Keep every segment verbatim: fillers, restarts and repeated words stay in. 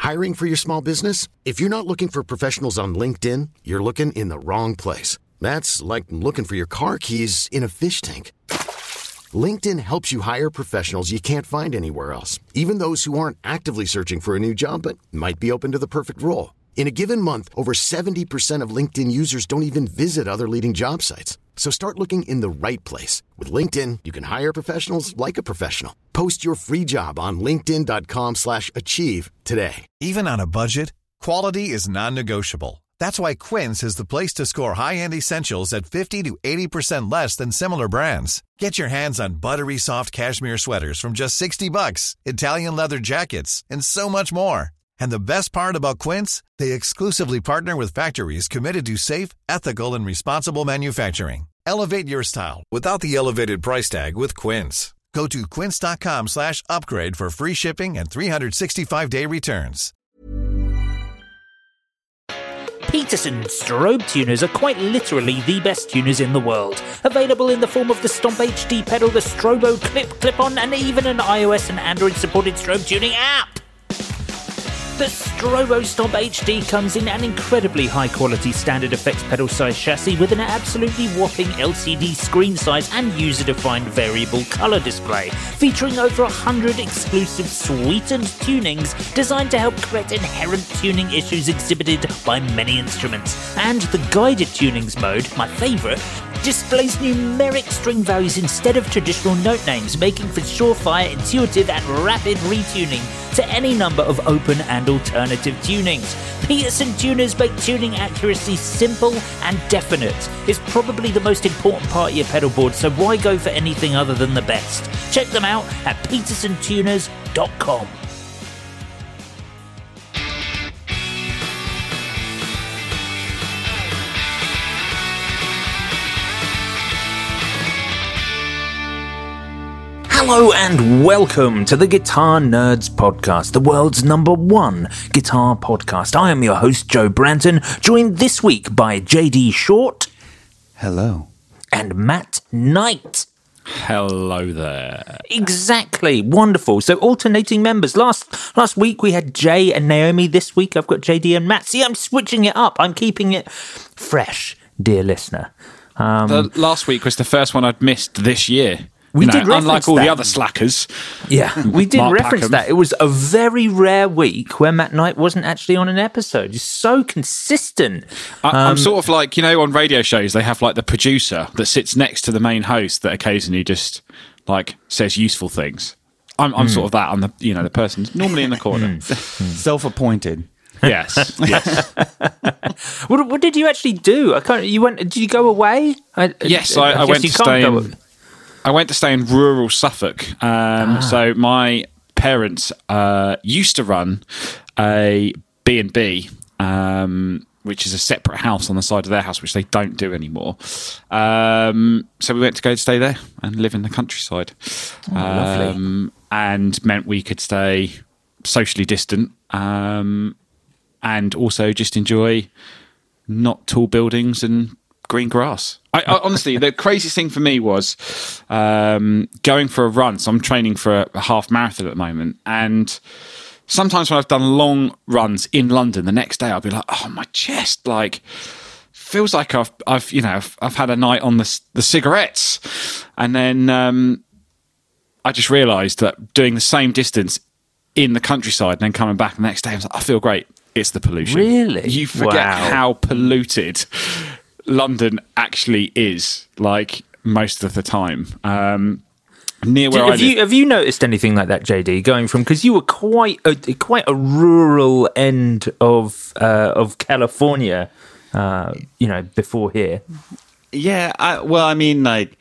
Hiring for your small business? If you're not looking for professionals on LinkedIn, you're looking in the wrong place. That's like looking for your car keys in a fish tank. LinkedIn helps you hire professionals you can't find anywhere else, even those who aren't actively searching for a new job but might be open to the perfect role. In a given month, over seventy percent of LinkedIn users don't even visit other leading job sites. So start looking in the right place. With LinkedIn, you can hire professionals like a professional. Post your free job on linkedin.com slash achieve today. Even on a budget, quality is non-negotiable. That's why Quince is the place to score high-end essentials at fifty to eighty percent less than similar brands. Get your hands on buttery soft cashmere sweaters from just sixty bucks, Italian leather jackets, and so much more. And the best part about Quince, they exclusively partner with factories committed to safe, ethical, and responsible manufacturing. Elevate your style without the elevated price tag with Quince. Go to quince.com slash upgrade for free shipping and three sixty-five day returns. Peterson strobe tuners are quite literally the best tuners in the world. Available in the form of the Stomp H D pedal, the Strobo Clip, Clip-On, and even an iOS and Android supported strobe tuning app. The Strobo Stomp H D comes in an incredibly high-quality standard effects pedal-sized chassis with an absolutely whopping L C D screen size and user-defined variable colour display, featuring over one hundred exclusive sweetened tunings designed to help correct inherent tuning issues exhibited by many instruments. And the guided tunings mode, my favourite, displays numeric string values instead of traditional note names, making for surefire, intuitive and rapid retuning to any number of open and alternative tunings. Peterson tuners make tuning accuracy simple and definite. It's probably the most important part of your pedal board, so why go for anything other than the best? Check them out at peterson tuners dot com. Hello and welcome to the Guitar Nerds Podcast, the world's number one guitar podcast. I am your host, Joe Branton, joined this week by J D Short. Hello. And Matt Knight. Hello there. Exactly. Wonderful. So alternating members. Last last week we had Jay and Naomi. This week I've got J D and Matt. See, I'm switching it up. I'm keeping it fresh, dear listener. Um, the last week was the first one I'd missed this year. We you know, did reference unlike all that. the other slackers. Yeah, we did Mark reference Packham. that. It was a very rare week where Matt Knight wasn't actually on an episode. He's so consistent. I, Um, I'm sort of like, you know, on radio shows, they have like the producer that sits next to the main host that occasionally just like says useful things. I'm, I'm Mm. sort of that. I'm the, you know, the person normally in the corner. Self-appointed. Yes, yes. what, what did you actually do? I can't. You went? Did you go away? I, Yes, I, I guess went you to can't stay go- in, I went to stay in rural Suffolk. Um, Ah. So my parents uh, used to run a B and B, um, which is a separate house on the side of their house, which they don't do anymore. Um, so we went to go to stay there and live in the countryside. Oh, lovely. Um, and meant we could stay socially distant um, and also just enjoy not tall buildings and green grass. I, I, honestly, the craziest thing for me was um, going for a run. So I'm training for a, a half marathon at the moment. And sometimes when I've done long runs in London, the next day I'll be like, oh, my chest, like, feels like I've, I've you know, I've, I've had a night on the, the cigarettes. And then um, I just realised that doing the same distance in the countryside and then coming back the next day, I was like, I feel great. It's the pollution. Really? You forget Wow. how polluted London actually is, like, most of the time. Um, near where have I live. you have you noticed anything like that, J D? Going from, because you were quite a quite a rural end of uh, of California, uh, you know, before here. Yeah, I, well, I mean, like,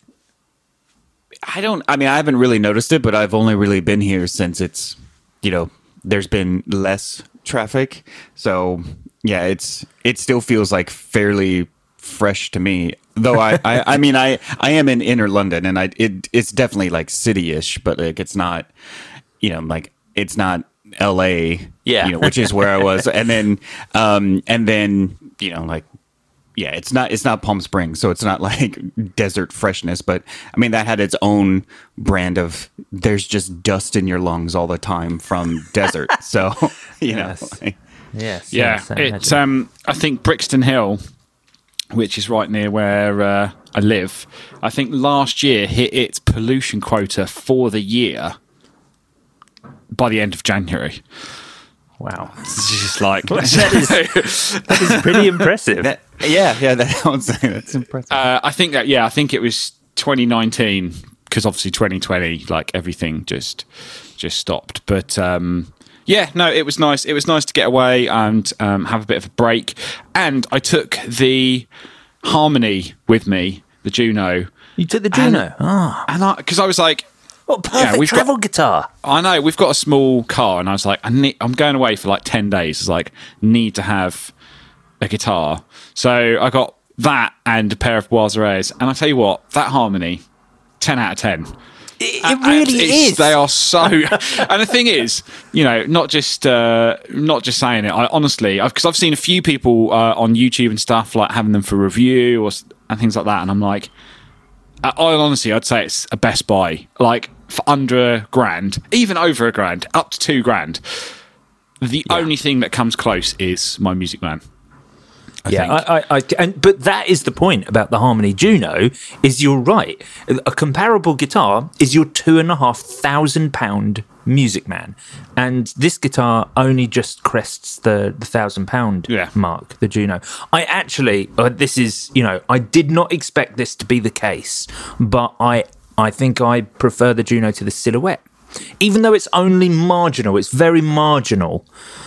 I don't, I mean, I haven't really noticed it, but I've only really been here since it's, you know, there's been less traffic. So, yeah, it's, it still feels like fairly fresh to me. Though I, I, I mean, I, I am in inner London and I, it, it's definitely like city-ish, but like, it's not, you know, like, it's not L A, Yeah. you know, which is where I was. And then, um, and then, you know, like, yeah, it's not it's not Palm Springs, so it's not like desert freshness. But I mean, that had its own brand of there's just dust in your lungs all the time from desert. So you Yes. know, like, Yes. Yeah, yes, I it's imagine. um, I think Brixton Hill, which is right near where uh, I live, I think last year hit its pollution quota for the year by the end of January. Wow. It's just like That is- That is pretty impressive. that, yeah, yeah, that sounds that's impressive. uh, I think that yeah, I think it was twenty nineteen because obviously twenty twenty, like everything just just stopped. But um, yeah, no, it was nice. It was nice to get away and um, have a bit of a break. And I took the Harmony with me, the Juno, You took the Juno. Ah, and I because I was like, what a perfect we've got- travel guitar. I know we've got a small car, and I was like, I need, I'm going away for like ten days. It's like need to have a guitar, so I got that and a pair of Boiseries. And I tell you what, that Harmony, ten out of ten. It, Uh, it really it's- is. They are so. And the thing is, you know, not just uh, not just saying it. I honestly, because I've, I've seen a few people uh, on YouTube and stuff like having them for review or s- and things like that, and I'm like, I, I honestly, I'd say it's a Best Buy. Like for under a grand, even over a grand, up to two grand. The only thing that comes close is my Music Man. I yeah, think. I, I, I, and but that is the point about the Harmony Juno. Is you're right. A comparable guitar is your two and a half thousand pound Music Man, and this guitar only just crests the the thousand pound Yeah. mark. The Juno. I actually, uh, this is you know, I did not expect this to be the case, but I I think I prefer the Juno to the Silhouette, even though it's only marginal. It's very marginal.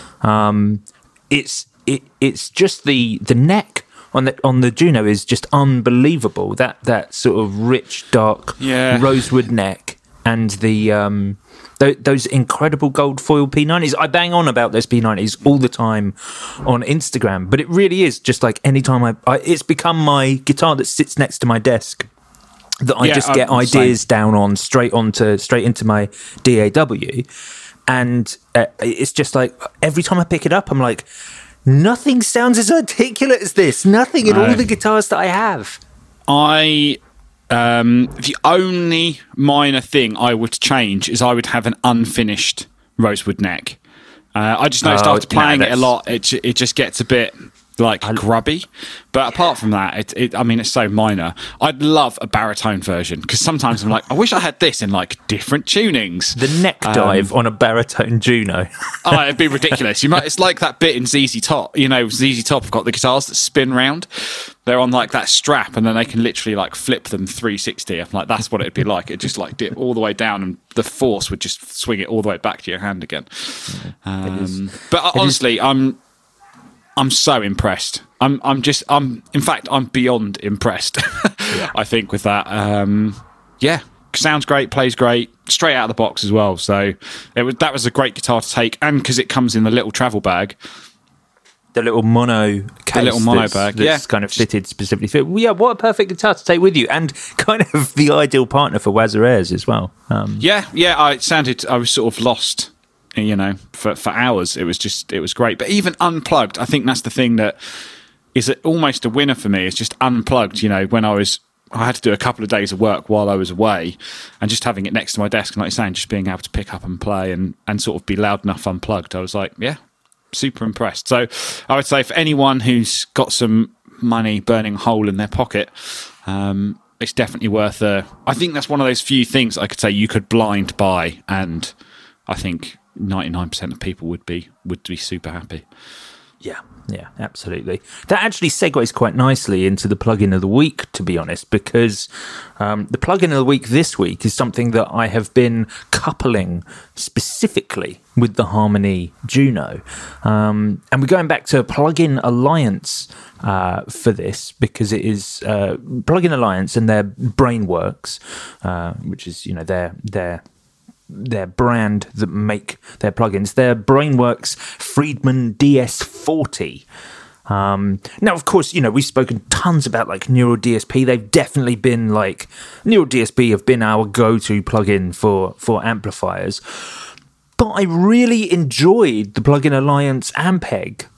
Um, it's it, it's just the the neck on the on the Juno is just unbelievable. That that sort of rich dark Yeah. rosewood neck and the um th- those incredible gold foil P nineties. I bang on about those P nineties all the time on Instagram, but it really is just like anytime I, I it's become my guitar that sits next to my desk that I Yeah, just get I'm the same. ideas down on straight onto straight into my D A W. And uh, it's just like every time I pick it up, I'm like, nothing sounds as articulate as this. Nothing in all No. the guitars that I have. I um, the only minor thing I would change is I would have an unfinished rosewood neck. Uh, I just noticed Oh, after no, playing it a that's- lot, it ju- it just gets a bit like grubby. But apart from that, it, it I mean, it's so minor. I'd love a baritone version because sometimes I'm like, I wish I had this in like different tunings. The neck dive on a baritone Juno. Oh, it'd be ridiculous. You might. It's like that bit in Z Z Top. You know, Z Z Top have got the guitars that spin round. They're on like that strap, and then they can literally like flip them three sixty. I'm like, that's what it'd be like. It just like dip all the way down, and the force would just swing it all the way back to your hand again. Um, but honestly, I'm I'm so impressed. I'm I'm just I'm in fact I'm beyond impressed. I think with that. Um, yeah. Sounds great, plays great, straight out of the box as well. So it was that was a great guitar to take, and because it comes in the little travel bag, The little mono case. little mono that's, bag, That's yeah. kind of fitted specifically for. Well, yeah, what a perfect guitar to take with you, and kind of the ideal partner for Boiseries as well. Um, yeah, yeah, I it sounded I was sort of lost, you know, for for hours. It was just it was great, but even unplugged, I think that's the thing that is a, almost a winner for me. It's just unplugged. You know, when I was. I had to do a couple of days of work while I was away, and just having it next to my desk, and like you're saying, just being able to pick up and play and, and sort of be loud enough unplugged. I was like, yeah, super impressed. So I would say for anyone who's got some money burning a hole in their pocket, um, it's definitely worth a. I think that's one of those few things I could say you could blind buy, and I think ninety-nine percent of people would be would be super happy. Yeah, yeah, absolutely. That actually segues quite nicely into the plugin of the week, to be honest, because um, the plugin of the week this week is something that I have been coupling specifically with the Harmony Juno. Um, and we're going back to Plugin Alliance uh, for this, because it is uh, Plugin Alliance and their Brainworks, uh, which is, you know, their their their brand that make their plugins. Their Brainworks Friedman D S forty. Um, now, of course, you know, we've spoken tons about like Neural D S P. They've definitely been like Neural D S P have been our go-to plugin for for amplifiers. But I really enjoyed the Plugin Alliance Ampeg.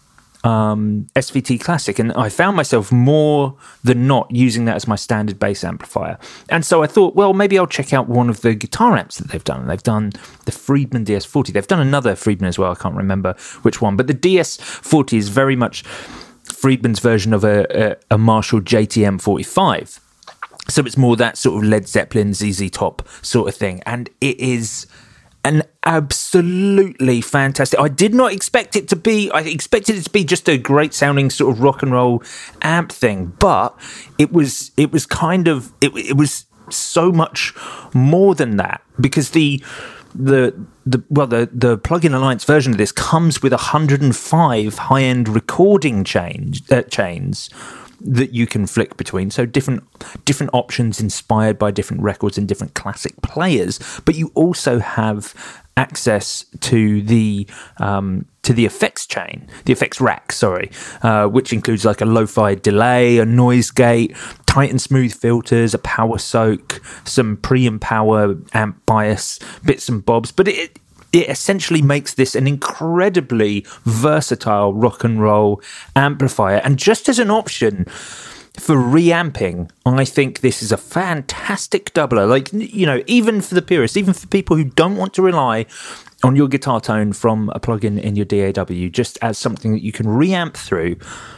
um, S V T Classic, and I found myself more than not using that as my standard bass amplifier. And so I thought, well, maybe I'll check out one of the guitar amps that they've done. They've done the Friedman D S forty. They've done another Friedman as well. I can't remember which one, but the D S forty is very much Friedman's version of a, a, a Marshall J T M forty-five. So it's more that sort of Led Zeppelin, Z Z Top sort of thing. And it is an absolutely fantastic. I did not expect it to be, I expected it to be just a great sounding sort of rock and roll amp thing, but it was, it was kind of, it, it was so much more than that, because the, the, the, well, the, the Plug-in Alliance version of this comes with one hundred five high-end recording chain, uh, chains that you can flick between, so different different options inspired by different records and different classic players. But you also have access to the um, to the effects chain, the effects rack, sorry, uh, which includes like a lo-fi delay, a noise gate, tight and smooth filters, a power soak, some pre and power amp bias, bits and bobs. But it It essentially makes this an incredibly versatile rock and roll amplifier. And just as an option for reamping, I think this is a fantastic doubler. Like, you know, even for the purists, even for people who don't want to rely on your guitar tone from a plugin in your D A W, just as something that you can reamp through,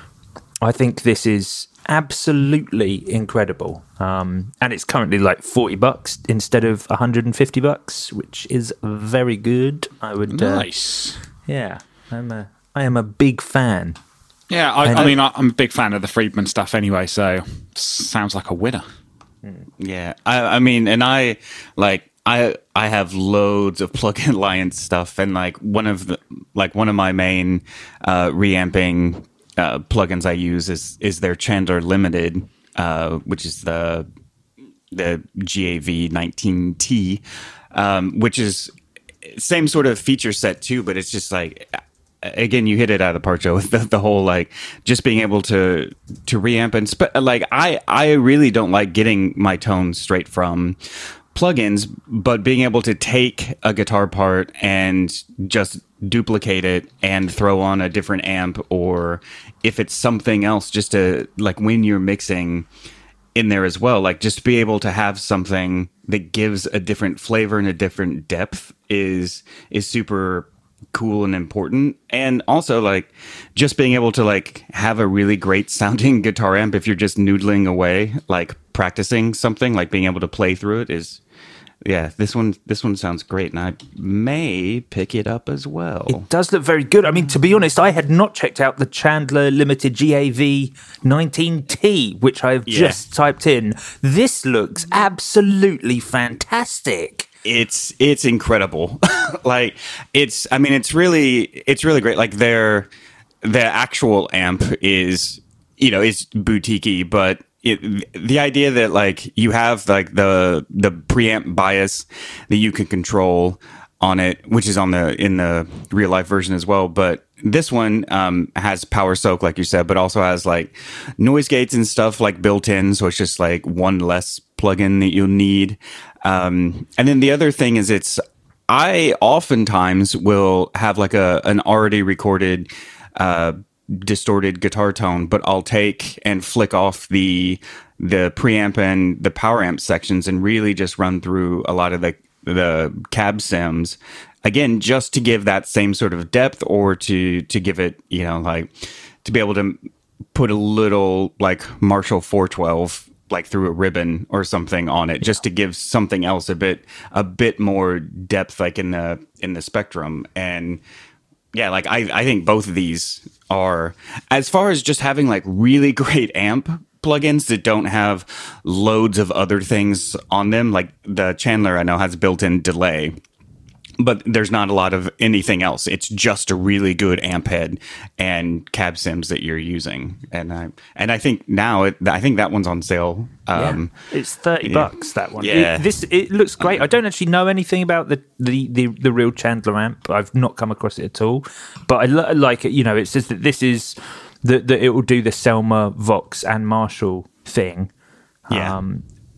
I think this is absolutely incredible. Um, and it's currently like forty bucks instead of one hundred fifty bucks, which is very good. I would nice. Uh, yeah, I'm a I am a big fan. Yeah, I, I mean, I'm a big fan of the Friedman stuff anyway, so sounds like a winner. Yeah, I, I mean, and I like I I have loads of Plug-in Alliance stuff, and like one of the like one of my main uh, reamping Uh, plugins I use is is their Chandler Limited, uh, which is the the G A V nineteen T, um, which is same sort of feature set too, but it's just like, again, you hit it out of the park, Joe, with the, the whole like just being able to to reamp and spe- like I I really don't like getting my tones straight from plugins, but being able to take a guitar part and just duplicate it and throw on a different amp, or if it's something else, just to like when you're mixing in there as well, like just be able to have something that gives a different flavor and a different depth is is super cool and important. And also like just being able to like have a really great sounding guitar amp if you're just noodling away, like practicing something, like being able to play through it is, yeah, this one this one sounds great, and I may pick it up as well. It does look very good. I mean, to be honest, I had not checked out the Chandler Limited G A V nineteen T, which I've Yeah. just typed in. This looks absolutely fantastic. It's it's incredible. Like it's I mean it's really it's really great. Like their the actual amp is, you know, is boutique-y, but It, the idea that like you have like the the preamp bias that you can control on it, which is on the in the real life version as well, but this one um, has power soak, like you said, but also has like noise gates and stuff like built in, so it's just like one less plugin that you'll need. Um, and then the other thing is, it's I oftentimes will have like a an already recorded Uh, distorted guitar tone, but I'll take and flick off the the preamp and the power amp sections and really just run through a lot of the the cab sims again, just to give that same sort of depth, or to to give it, you know, like to be able to put a little like Marshall four twelve like through a ribbon or something on it, just to give something else a bit a bit more depth, like in the in the spectrum. And yeah, like I, I think both of these are, as far as just having like really great amp plugins that don't have loads of other things on them. Like the Chandler, I know, has built-in delay, but there's not a lot of anything else. It's just a really good amp head and cab sims that you're using. And I and I think now it, I think that one's on sale. Um, yeah. It's thirty yeah. bucks, that one. Yeah. It, this it looks great. I don't actually know anything about the the, the, the real Chandler amp. I've not come across it at all. But I li- like it. You know, it says that this is that that it will do the Selmer, Vox, and Marshall thing. Yeah. Um,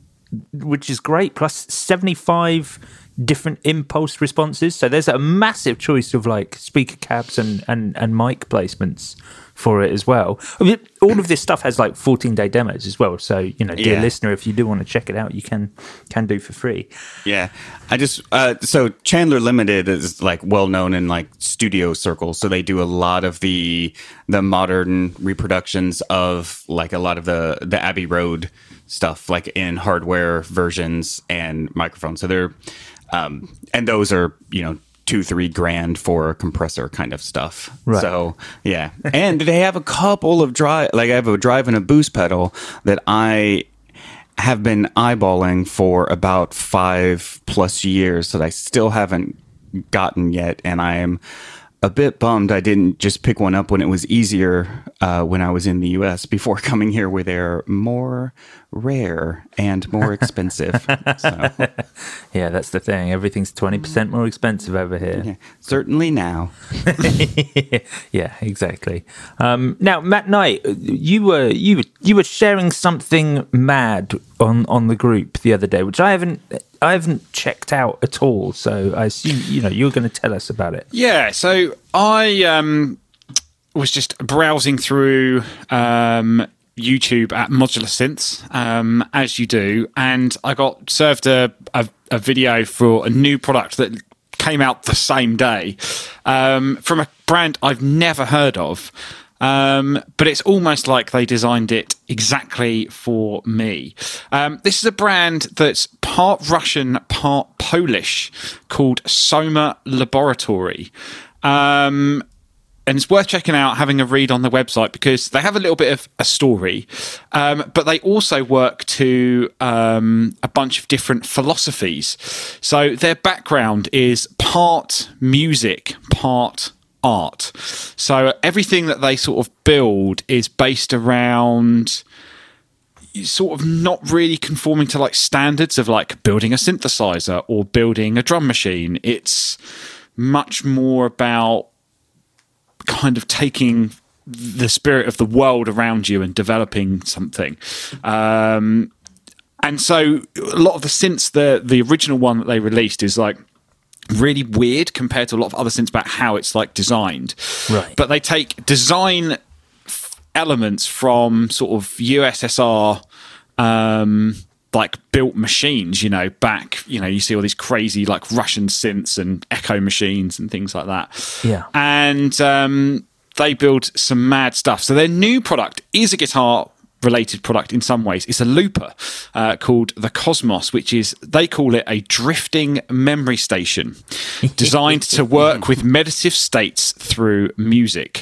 which is great. Plus seventy-five different impulse responses. So there's a massive choice of like speaker cabs and, and, and mic placements for it as well. I mean, all of this stuff has like fourteen day demos as well. So, you know, dear Yeah. listener, if you do want to check it out, you can can do for free. Yeah, I just uh, so Chandler Limited is like well known in like studio circles, so they do a lot of the the modern reproductions of like a lot of the the Abbey Road stuff, like in hardware versions and microphones. So they're um, and those are you know two three grand for a compressor kind of stuff. Right. So yeah, and they have a couple of drive like I have a drive and a boost pedal that I have been eyeballing for about five plus years that I still haven't gotten yet, and I am a bit bummed I didn't just pick one up when it was easier uh, when I was in the U S before coming here, where they're more rare and more expensive. So, Yeah, that's the thing. Everything's twenty percent more expensive over here. yeah, certainly now. Yeah, exactly. Um, now, Matt Knight, you were you you were sharing something mad on, on the group the other day, which I haven't I haven't checked out at all. So I assume you know you're going to tell us about it. Yeah, so I um, was just browsing through um, YouTube at Modular Synths, um, as you do, and I got served a, a, a video for a new product that came out the same day um, from a brand I've never heard of. Um, but it's almost like they designed it exactly for me. Um, this is a brand that's part Russian, part Polish, called Soma Laboratory. Um, and it's worth checking out, having a read on the website, because they have a little bit of a story, um, but they also work to um, a bunch of different philosophies. So their background is part music, part art. So everything that they sort of build is based around sort of not really conforming to like standards of like building a synthesizer or building a drum machine. It's much more about kind of taking the spirit of the world around you and developing something. Um, and so a lot of the synths, the the original one that they released is like really weird compared to a lot of other synths about how it's like designed. Right. But they take design f- elements from sort of U S S R um like built machines, you know, back, you know, you see all these crazy like Russian synths and echo machines and things like that. Yeah. And um they build some mad stuff. So their new product is a guitar related product in some ways. It's a looper uh, called the Cosmos, which is, they call it a drifting memory station designed to work with meditative states through music.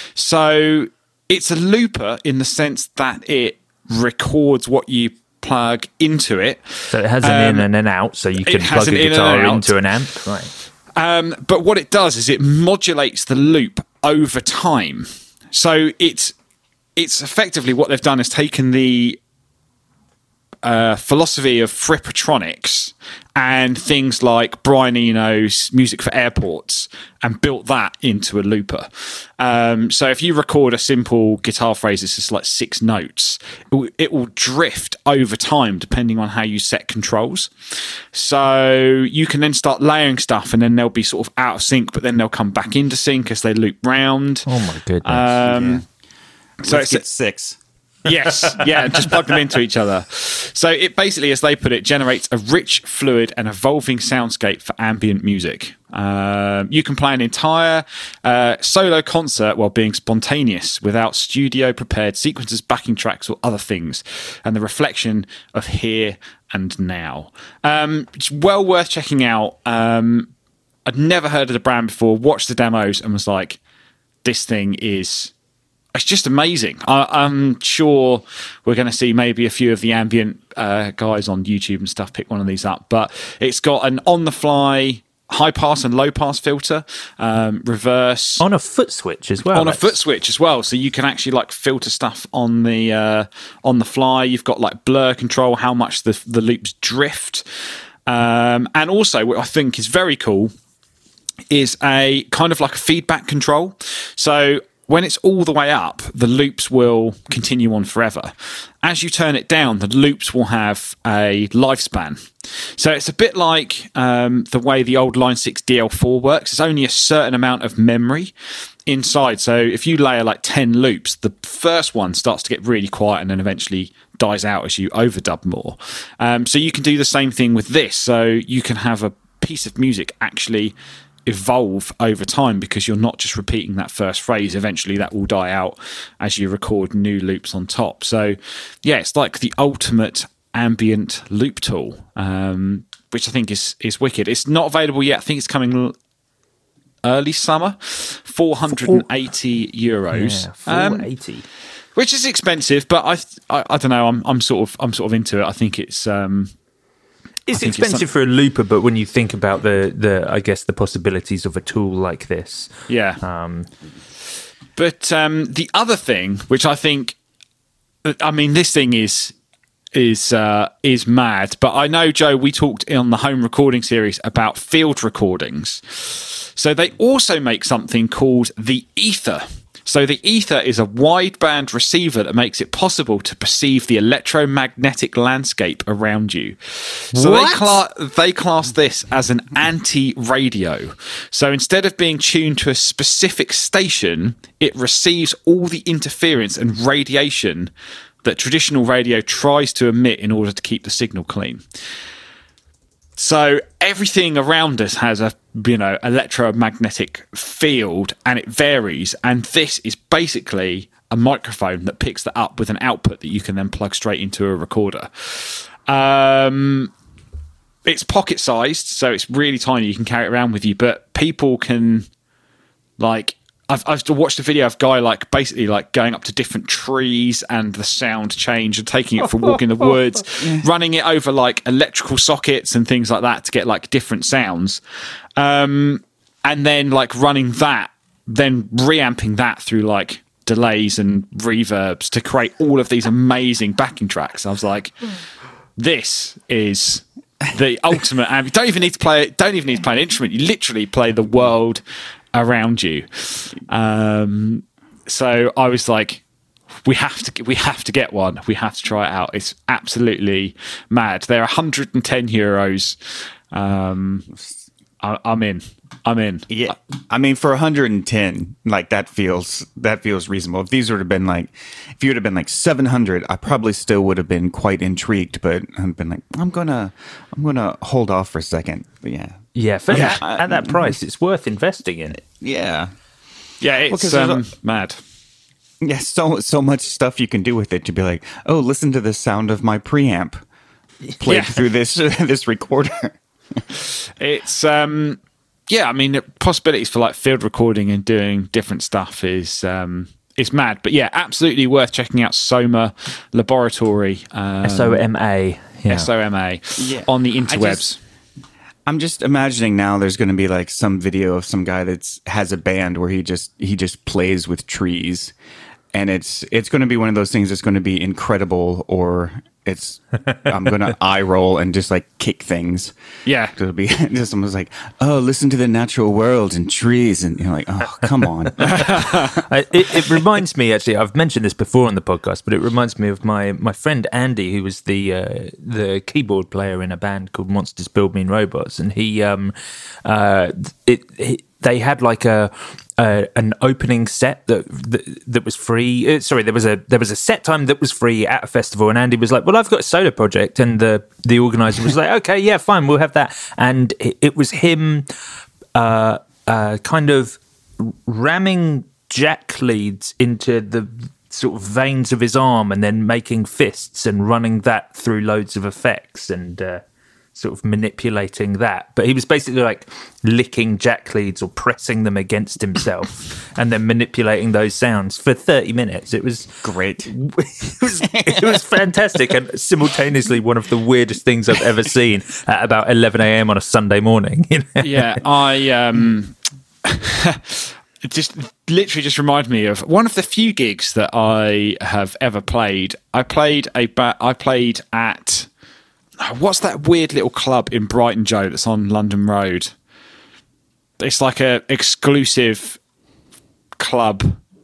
So it's a looper in the sense that it records what you plug into it. So it has an Um, in and an out, so you can it has plug a an in and guitar an out. into an amp. Right. Um, but what it does is it modulates the loop over time. So it's it's effectively what they've done is taken the uh, philosophy of Frippatronics and things like Brian Eno's Music for Airports and built that into a looper. Um, so if you record a simple guitar phrase, it's just like six notes, it will, it will drift over time depending on how you set controls. So you can then start layering stuff and then they'll be sort of out of sync, but then they'll come back into sync as they loop round. Oh my goodness. Um, So Let's it's get six. Yes, yeah, just plug them into each other. So it basically, as they put it, generates a rich, fluid, and evolving soundscape for ambient music. Um, you can play an entire uh, solo concert while being spontaneous without studio-prepared sequences, backing tracks, or other things, and the reflection of here and now. Um, it's well worth checking out. Um, I'd never heard of the brand before, watched the demos, and was like, this thing is... It's just amazing. I, I'm sure we're going to see maybe a few of the ambient uh, guys on YouTube and stuff pick one of these up. But it's got an on-the-fly high pass and low pass filter, um, reverse on a foot switch as well. on a That's- foot switch as well, so you can actually like filter stuff on the uh, on the fly. You've got like blur control, how much the the loops drift, um, and also what I think is very cool is a kind of like a feedback control. So when it's all the way up, the loops will continue on forever. As you turn it down, the loops will have a lifespan. So it's a bit like um, the way the old Line six D L four works. It's only a certain amount of memory inside. So if you layer like ten loops, the first one starts to get really quiet and then eventually dies out as you overdub more. Um, so you can do the same thing with this. So you can have a piece of music actually evolve over time because you're not just repeating that first phrase. Eventually that will die out as you record new loops on top. So yeah, it's like the ultimate ambient loop tool, um, which I think is is wicked. It's not available yet. I think it's coming early summer. four hundred eighty euros. Yeah, four hundred eighty. Um, which is expensive, but I, I I don't know. I'm I'm sort of I'm sort of into it. I think it's um It's expensive it's for a looper, but when you think about the, the, I guess, the possibilities of a tool like this. Yeah. Um, but um, the other thing, which I think, I mean, this thing is is uh, is mad. But I know, Joe, we talked on the home recording series about field recordings. So they also make something called the Ether. So the Ether is a wideband receiver that makes it possible to perceive the electromagnetic landscape around you. So what? they cla- they class this as an anti-radio. So instead of being tuned to a specific station, it receives all the interference and radiation that traditional radio tries to emit in order to keep the signal clean. So everything around us has a, you know, electromagnetic field, and it varies. And this is basically a microphone that picks that up with an output that you can then plug straight into a recorder. Um, it's pocket sized, so it's really tiny. You can carry it around with you, but people can like. I've, I've watched a video of a guy like basically like going up to different trees and the sound change and taking it for a walk in the woods, yeah. running it over like electrical sockets and things like that to get like different sounds. Um, and then like running that, then reamping that through like delays and reverbs to create all of these amazing backing tracks. I was like, this is the ultimate. And you don't even need to play it. Don't even need to play an instrument. You literally play the world around you. Um, so I was like, we have to we have to get one. We have to try it out. It's absolutely mad. They're one hundred ten euros. Um, I, I'm in. I'm in. Yeah, I mean, for one hundred ten, like that feels that feels reasonable. If these would have been like, if you would have been like seven hundred, I probably still would have been quite intrigued. But I've been like, I'm gonna, I'm gonna hold off for a second. But yeah, yeah, for yeah. At, at that price, it's worth investing in. Yeah, yeah, it's well, um, a, mad. Yeah, so so much stuff you can do with it. To be like, oh, listen to the sound of my preamp played yeah. through this this recorder. It's um. Yeah, I mean, the possibilities for like field recording and doing different stuff is um, is mad. But yeah, absolutely worth checking out Soma Laboratory. Um, S O M A. Yeah. S O M A yeah. on the interwebs. Just, I'm just imagining now there's going to be like some video of some guy that's has a band where he just he just plays with trees. And it's it's going to be one of those things that's going to be incredible, or it's I'm going to eye roll and just like kick things. Yeah, it'll be just someone's like, oh, listen to the natural world and trees, and you're like, oh, come on. it, it reminds me, actually, I've mentioned this before on the podcast, but it reminds me of my my friend Andy, who was the uh, the keyboard player in a band called Monsters Build Mean Robots, and he um uh it. it they had like a, a an opening set that, that that was free. Uh, sorry, there was a there was a set time that was free at a festival, and Andy was like, "Well, I've got a solo project," and the the organizer was like, "Okay, yeah, fine, we'll have that." And it, it was him, uh, uh, kind of ramming jack leads into the sort of veins of his arm, and then making fists and running that through loads of effects and. Uh, sort of manipulating that, but he was basically like licking jack leads or pressing them against himself and then manipulating those sounds for thirty minutes. It was great. It was, it was fantastic, and simultaneously one of the weirdest things I've ever seen at about eleven a.m. on a Sunday morning. You know? Yeah, I um it just literally just reminded me of one of the few gigs that I have ever played. I played a ba- I played at what's that weird little club in Brighton, Joe, that's on London Road? It's like a exclusive club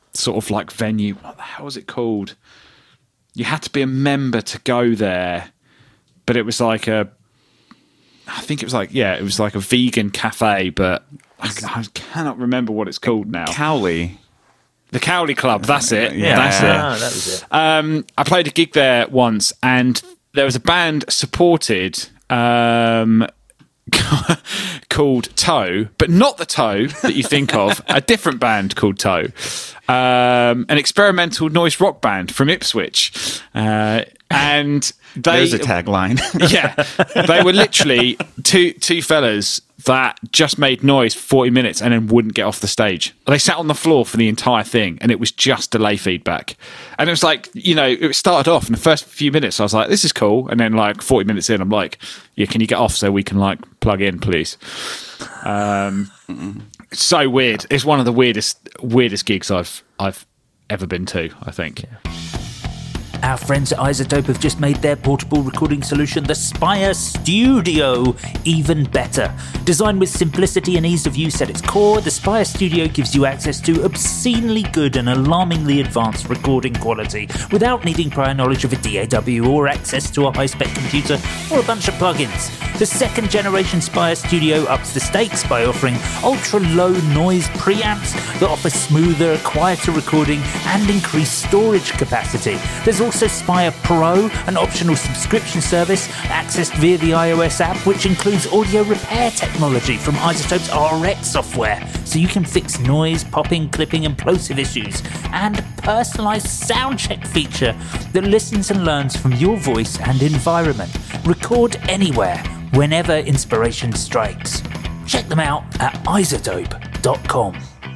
sort of like venue. What the hell was it called? You had to be a member to go there, but it was like a, I think it was like, yeah, it was like a vegan cafe, but I, I cannot remember what it's called now. Cowley. The Cowley Club, that's it. Yeah. That's Ah, it. that was it. Um, I played a gig there once, and there was a band supported um, called Toe, but not the Toe that you think of, a different band called Toe, um, an experimental noise rock band from Ipswich. Uh, and they, There's a tagline. yeah, they were literally two two fellas that just made noise for forty minutes and then wouldn't get off the stage. They sat on the floor for the entire thing, and it was just delay feedback. And it was like, you know, it started off in the first few minutes, I was like, this is cool. And then like forty minutes in, I'm like, yeah, can you get off so we can like plug in, please? Um, it's so weird. It's one of the weirdest weirdest gigs I've I've ever been to, I think. Yeah. Our friends at iZotope have just made their portable recording solution, the Spire Studio, even better. Designed with simplicity and ease of use at its core, the Spire Studio gives you access to obscenely good and alarmingly advanced recording quality without needing prior knowledge of a D A W or access to a high-spec computer or a bunch of plugins. The second generation Spire Studio ups the stakes by offering ultra-low noise preamps that offer smoother, quieter recording and increased storage capacity. There's also Spire Pro, an optional subscription service accessed via the iOS app, which includes audio repair technology from iZotope's R X software, so you can fix noise, popping, clipping and plosive issues, and a personalised sound check feature that listens and learns from your voice and environment. Record anywhere, whenever inspiration strikes. Check them out at iZotope dot com.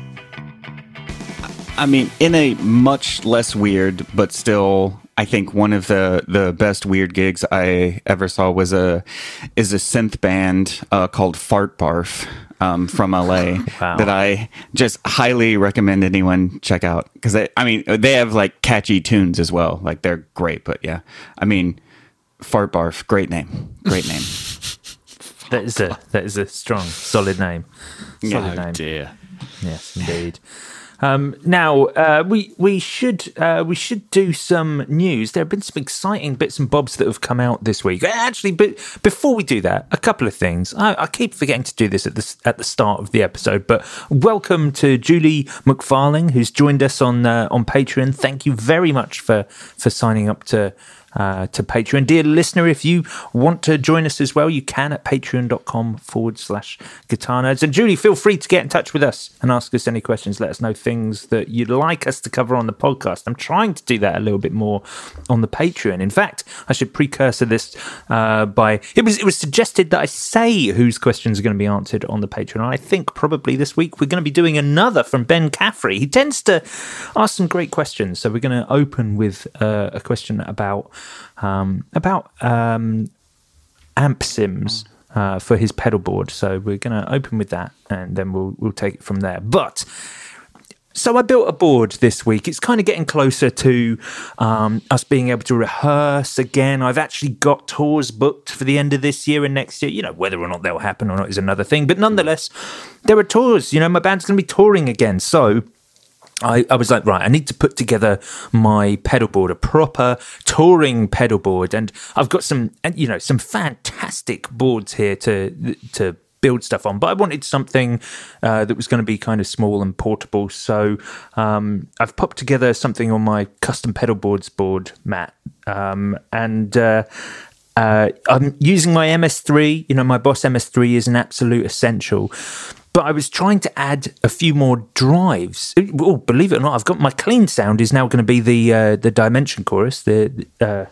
I mean, in a much less weird, but still, I think one of the, the best weird gigs I ever saw was a is a synth band uh, called Fart Barf um, from L A Wow. that I just highly recommend anyone check out, because I mean they have like catchy tunes as well, like they're great. But yeah, I mean, Fart Barf, great name, great name. That is a that is a strong, solid name. Solid Oh name. dear. Yes, indeed. Um, now uh, we we should uh, we should do some news. There have been some exciting bits and bobs that have come out this week. Actually, but before we do that, a couple of things. I, I keep forgetting to do this at the at the start of the episode. But welcome to Julie McFarling, who's joined us on uh, on Patreon. Thank you very much for for signing up to. Uh, to Patreon. Dear listener, if you want to join us as well, you can at patreon.com forward slash guitar nerds. And Julie, feel free to get in touch with us and ask us any questions. Let us know things that you'd like us to cover on the podcast. I'm trying to do that a little bit more on the Patreon. In fact, I should precursor this uh, by, it was it was suggested that I say whose questions are going to be answered on the Patreon. And I think probably this week we're going to be doing another from Ben Caffrey. He tends to ask some great questions. So we're going to open with uh, a question about Um, about um, amp sims uh, for his pedal board. So we're going to open with that, and then we'll we'll take it from there. But so I built a board this week. It's kind of getting closer to um, us being able to rehearse again. I've actually got tours booked for the end of this year and next year. You know, whether or not they'll happen or not is another thing. But nonetheless, there are tours. You know, my band's going to be touring again. So I, I was like, right, I need to put together my pedal board, a proper touring pedal board. And I've got some, you know, some fantastic boards here to to build stuff on. But I wanted something uh, that was going to be kind of small and portable. So um, I've popped together something on my custom pedal boards board, Matt. Um, and uh, uh, I'm using my M S three. You know, my Boss M S three is an absolute essential. But I was trying to add a few more drives. Oh, believe it or not, I've got my clean sound is now going to be the uh, the Dimension Chorus, the uh,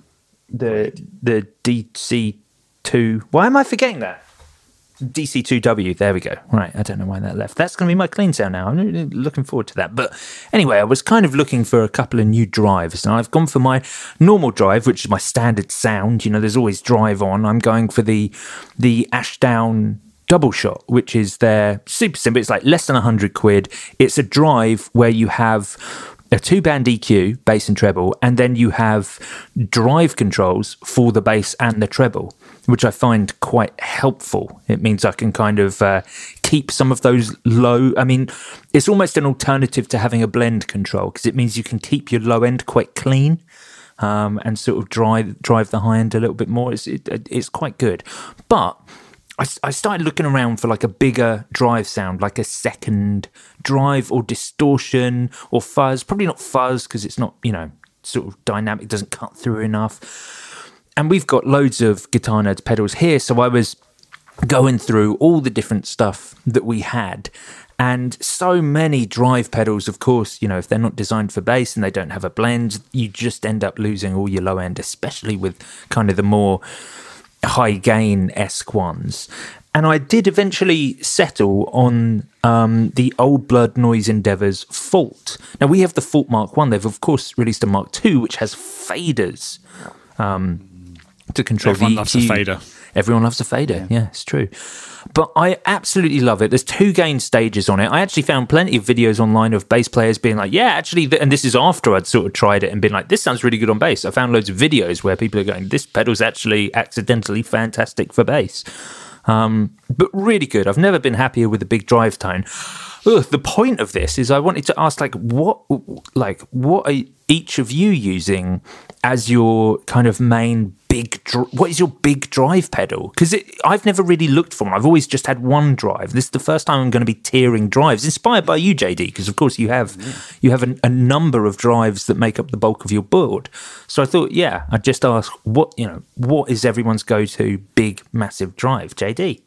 the the D C two. Why am I forgetting that? D C two W. There we go. Right, I don't know why that left. That's going to be my clean sound now. I'm really looking forward to that. But anyway, I was kind of looking for a couple of new drives. Now I've gone for my normal drive, which is my standard sound. You know, there's always drive on. I'm going for the the Ashdown Double Shot, which is their super simple. It's like less than one hundred quid. It's a drive where you have a two-band E Q, bass and treble, and then you have drive controls for the bass and the treble, which I find quite helpful. It means I can kind of uh, keep some of those low. I mean, it's almost an alternative to having a blend control because it means you can keep your low end quite clean um, and sort of drive drive the high end a little bit more. It's it, it's quite good, but. I, I started looking around for like a bigger drive sound, like a second drive or distortion or fuzz. Probably not fuzz because it's not, you know, sort of dynamic, doesn't cut through enough. And we've got loads of Guitar Nerds pedals here. So I was going through all the different stuff that we had. And so many drive pedals, of course, you know, if they're not designed for bass and they don't have a blend, you just end up losing all your low end, especially with kind of the more high gain-esque ones. And I did eventually settle on um, the Old Blood Noise Endeavour's Fault. Now, we have the Fault Mark one. They've, of course, released a Mark two, which has faders um, to control Everyone the loves E Q. a fader. Everyone loves a fader. Yeah. yeah, it's true. But I absolutely love it. There's two gain stages on it. I actually found plenty of videos online of bass players being like, yeah, actually, th-, and this is after I'd sort of tried it and been like, this sounds really good on bass. I found loads of videos where people are going, this pedal's actually accidentally fantastic for bass. Um, but really good. I've never been happier with the big drive tone. Ugh, the point of this is I wanted to ask, like, what, like, what are each of you using as your kind of main big? Dr- what is your big drive pedal? Because I've never really looked for one. I've always just had one drive. This is the first time I'm going to be tiering drives, inspired by you, J D. Because of course you have mm. you have a, a number of drives that make up the bulk of your board. So I thought, yeah, I'd just ask what you know. What is everyone's go-to big, massive drive, J D?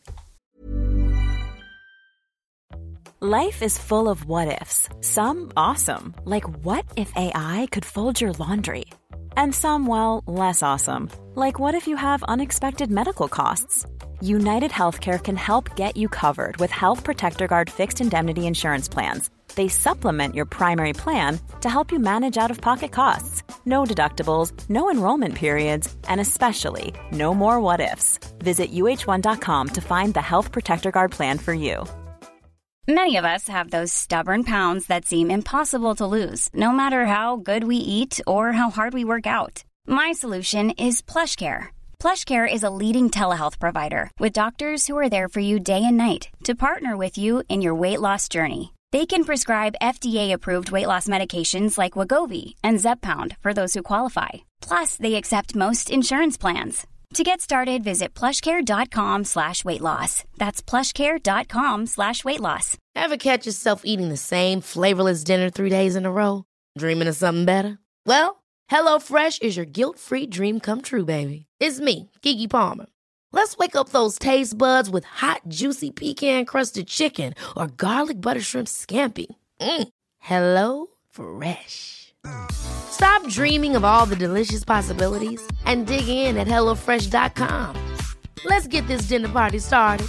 Life is full of what-ifs. Some awesome, like what if A I could fold your laundry? And some, well, less awesome, like what if you have unexpected medical costs? United Healthcare can help get you covered with Health Protector Guard fixed indemnity insurance plans. They supplement your primary plan to help you manage out-of-pocket costs. No deductibles, no enrollment periods, and especially no more what-ifs. Visit U H one dot com to find the Health Protector Guard plan for you. Many of us have those stubborn pounds that seem impossible to lose, no matter how good we eat or how hard we work out. My solution is PlushCare. PlushCare is a leading telehealth provider with doctors who are there for you day and night to partner with you in your weight loss journey. They can prescribe F D A-approved weight loss medications like Wegovy and Zepbound for those who qualify. Plus, they accept most insurance plans. To get started, visit plushcare.com slash weight loss. That's plushcare.com slash weight loss. Ever catch yourself eating the same flavorless dinner three days in a row? Dreaming of something better? Well, HelloFresh is your guilt-free dream come true, baby. It's me, Keke Palmer. Let's wake up those taste buds with hot, juicy pecan-crusted chicken or garlic butter shrimp scampi. Mm. Hello Fresh. Stop dreaming of all the delicious possibilities and dig in at hello fresh dot com. Let's get this dinner party started.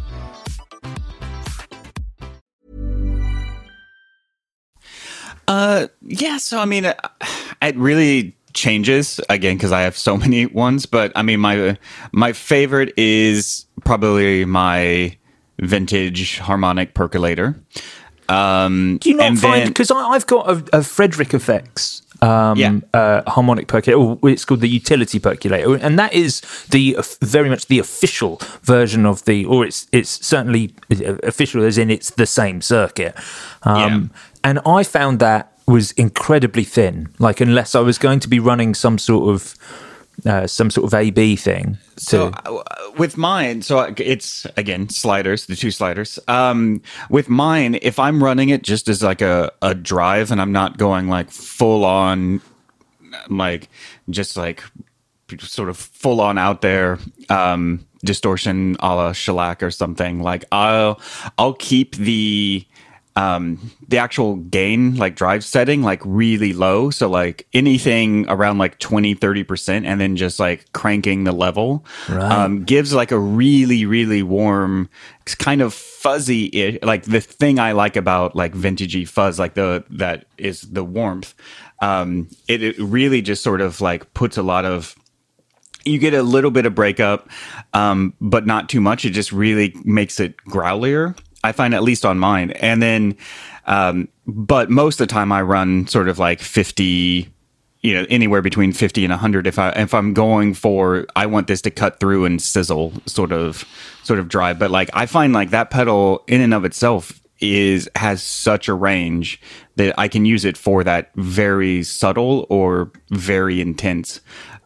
Uh, yeah, so I mean, it really changes again because I have so many ones. But I mean, my my favorite is probably my vintage harmonic percolator. Um, Do you not and find, then- because I've got a, a Frederick Effects um, Yeah. uh, harmonic percolator, or it's called the utility percolator, and that is the uh, very much the official version of the, or it's it's certainly official as in it's the same circuit. Um, and I found that was incredibly thin, like unless I was going to be running some sort of uh, some sort of A B thing. To, So uh, with mine, so it's again sliders, the two sliders. Um, with mine, if I'm running it just as like a, a drive, and I'm not going like full on, like just like sort of full on out there um, distortion a la shellac or something, like I'll I'll keep the um the actual gain, like drive setting, like really low, so like anything around like twenty thirty percent, and then just like cranking the level Right. um gives like a really really warm, kind of fuzzy, like the thing I like about like vintagey fuzz, like the that is the warmth. Um it, it really just sort of like puts a lot of, you get a little bit of breakup, um, but not too much. It just really makes it growlier, I find, at least on mine. And then, um, but most of the time I run sort of like fifty, you know, anywhere between fifty and one hundred if I if I'm going for I want this to cut through and sizzle sort of sort of drive. But like I find like that pedal in and of itself is has such a range that I can use it for that very subtle or very intense.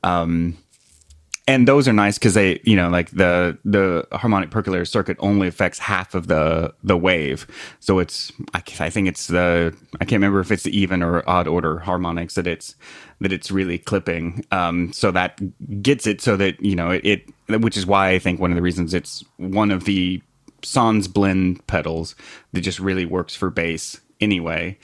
Um And those are nice because they, you know, like the the harmonic percolator circuit only affects half of the the wave, so it's I, I think it's the I can't remember if it's the even or odd order harmonics that it's that it's really clipping. Um, so that gets it so that you know it, it, which is why I think one of the reasons it's one of the Sans blend pedals that just really works for bass anyway.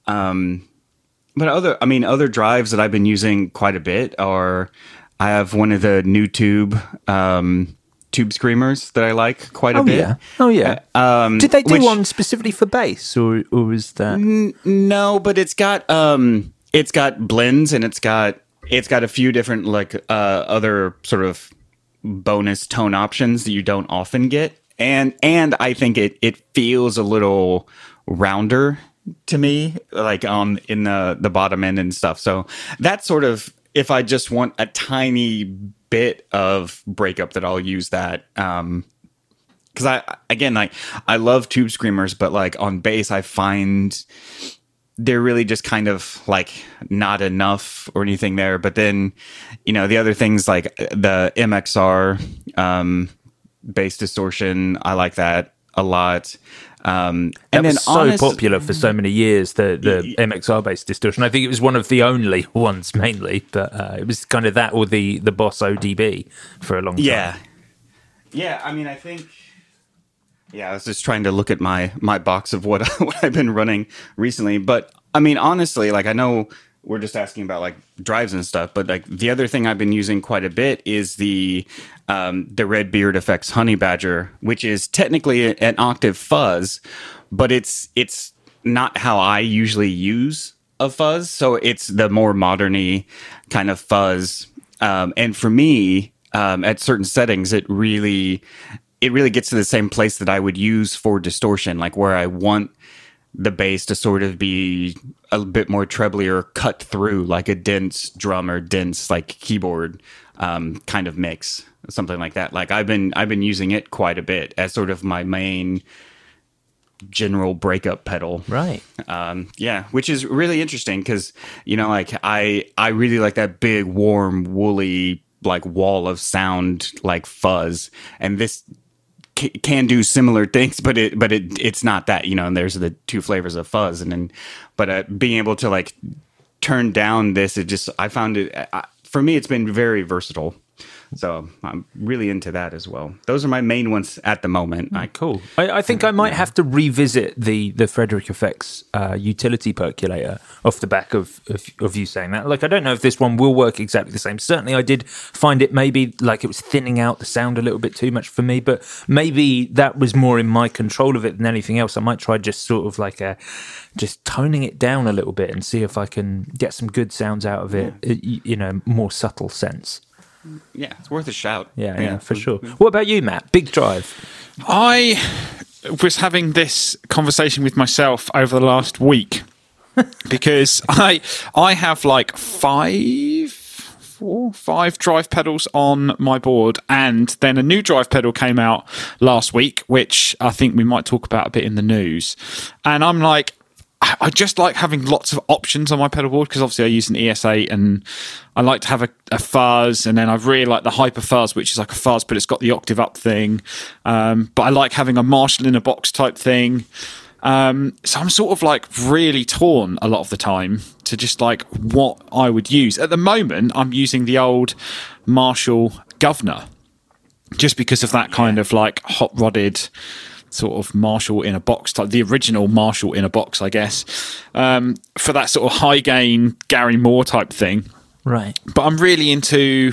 Um, but other, I mean, other drives that I've been using quite a bit are. I have one of the new tube um, tube screamers that I like quite a oh, bit. Yeah. Oh yeah. Um, Did they do which, one specifically for bass, or or was that? N- no, but it's got um, it's got blends and it's got it's got a few different like uh, other sort of bonus tone options that you don't often get, and and I think it it feels a little rounder to me, like on in the the bottom end and stuff. So that sort of. If I just want a tiny bit of breakup, that I'll use that. Um, because I, again, like I love tube screamers, but like on bass, I find they're really just kind of like not enough or anything there. But then, you know, the other things like the M X R um, bass distortion, I like that a lot. Um, and that then was so honest, popular for so many years, the, the M X R-based distortion. I think it was one of the only ones, mainly, but uh, it was kind of that or the, the Boss O D B for a long time. Yeah. Yeah, I mean, I think... Yeah, I was just trying to look at my, my box of what, what I've been running recently. But, I mean, honestly, like, I know we're just asking about, like, drives and stuff, but, like, the other thing I've been using quite a bit is the... Um, the Red Beard Effects Honey Badger, which is technically an octave fuzz, but it's it's not how I usually use a fuzz. So it's the more modern-y kind of fuzz. Um, and for me, um, at certain settings, it really it really gets to the same place that I would use for distortion, like where I want the bass to sort of be a bit more trebly or cut through, like a dense drum or dense like keyboard um, kind of mix. Something like that. Like I've been, I've been using it quite a bit as sort of my main general breakup pedal. Right. Um, yeah, which is really interesting because you know, like I, I really like that big, warm, woolly, like wall of sound, like fuzz, and this c- can do similar things, but it, but it, it's not that. You know, and there's the two flavors of fuzz, and then, but uh, being able to like turn down this, it just, I found it. I, for me, it's been very versatile. So I'm really into that as well. Those are my main ones at the moment. I, cool. I, I think I might have to revisit the the Frederick Effects uh, utility percolator off the back of, of of you saying that. Like, I don't know if this one will work exactly the same. Certainly, I did find it maybe like it was thinning out the sound a little bit too much for me. But maybe that was more in my control of it than anything else. I might try just sort of like a just toning it down a little bit and see if I can get some good sounds out of it. Yeah. You know, more subtle sense. Yeah, it's worth a shout. Yeah, yeah, yeah, for sure. What about you, Matt? Big drive. I was having this conversation with myself over the last week because I I have like five, four, five drive pedals on my board, and then a new drive pedal came out last week, which I think we might talk about a bit in the news. And I'm like, I just like having lots of options on my pedal board because obviously I use an E S eight and I like to have a, a fuzz, and then I really like the hyper fuzz, which is like a fuzz but it's got the octave up thing. Um, but I like having a Marshall in a box type thing. Um, so I'm sort of like really torn a lot of the time to just like what I would use. At the moment, I'm using the old Marshall Governor just because of that kind of like hot rodded sort of Marshall in a box type, the original Marshall in a box, I guess, um, for that sort of high gain Gary Moore type thing. Right. But I'm really into,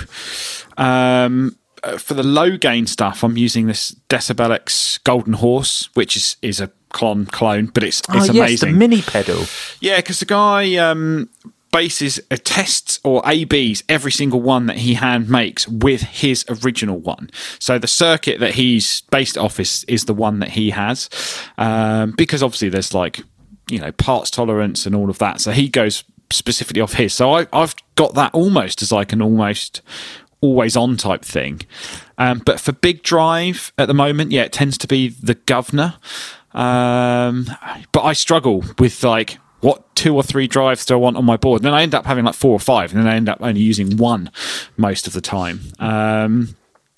um, for the low gain stuff, I'm using this Decibelix Golden Horse, which is, is a clone clone, but it's, it's oh, amazing. Yes, the mini pedal. Yeah, because the guy um, bases uh, tests or A Bs every single one that he hand makes with his original one. So the circuit that he's based off is, is the one that he has, um, because obviously there's like, you know, parts tolerance and all of that. So he goes specifically off his. So I, I've got that almost as like an almost always on type thing. Um, but for big drive at the moment, yeah, it tends to be the Governor. Um, but I struggle with like, what two or three drives do I want on my board? And then I end up having like four or five, and then I end up only using one most of the time. Um,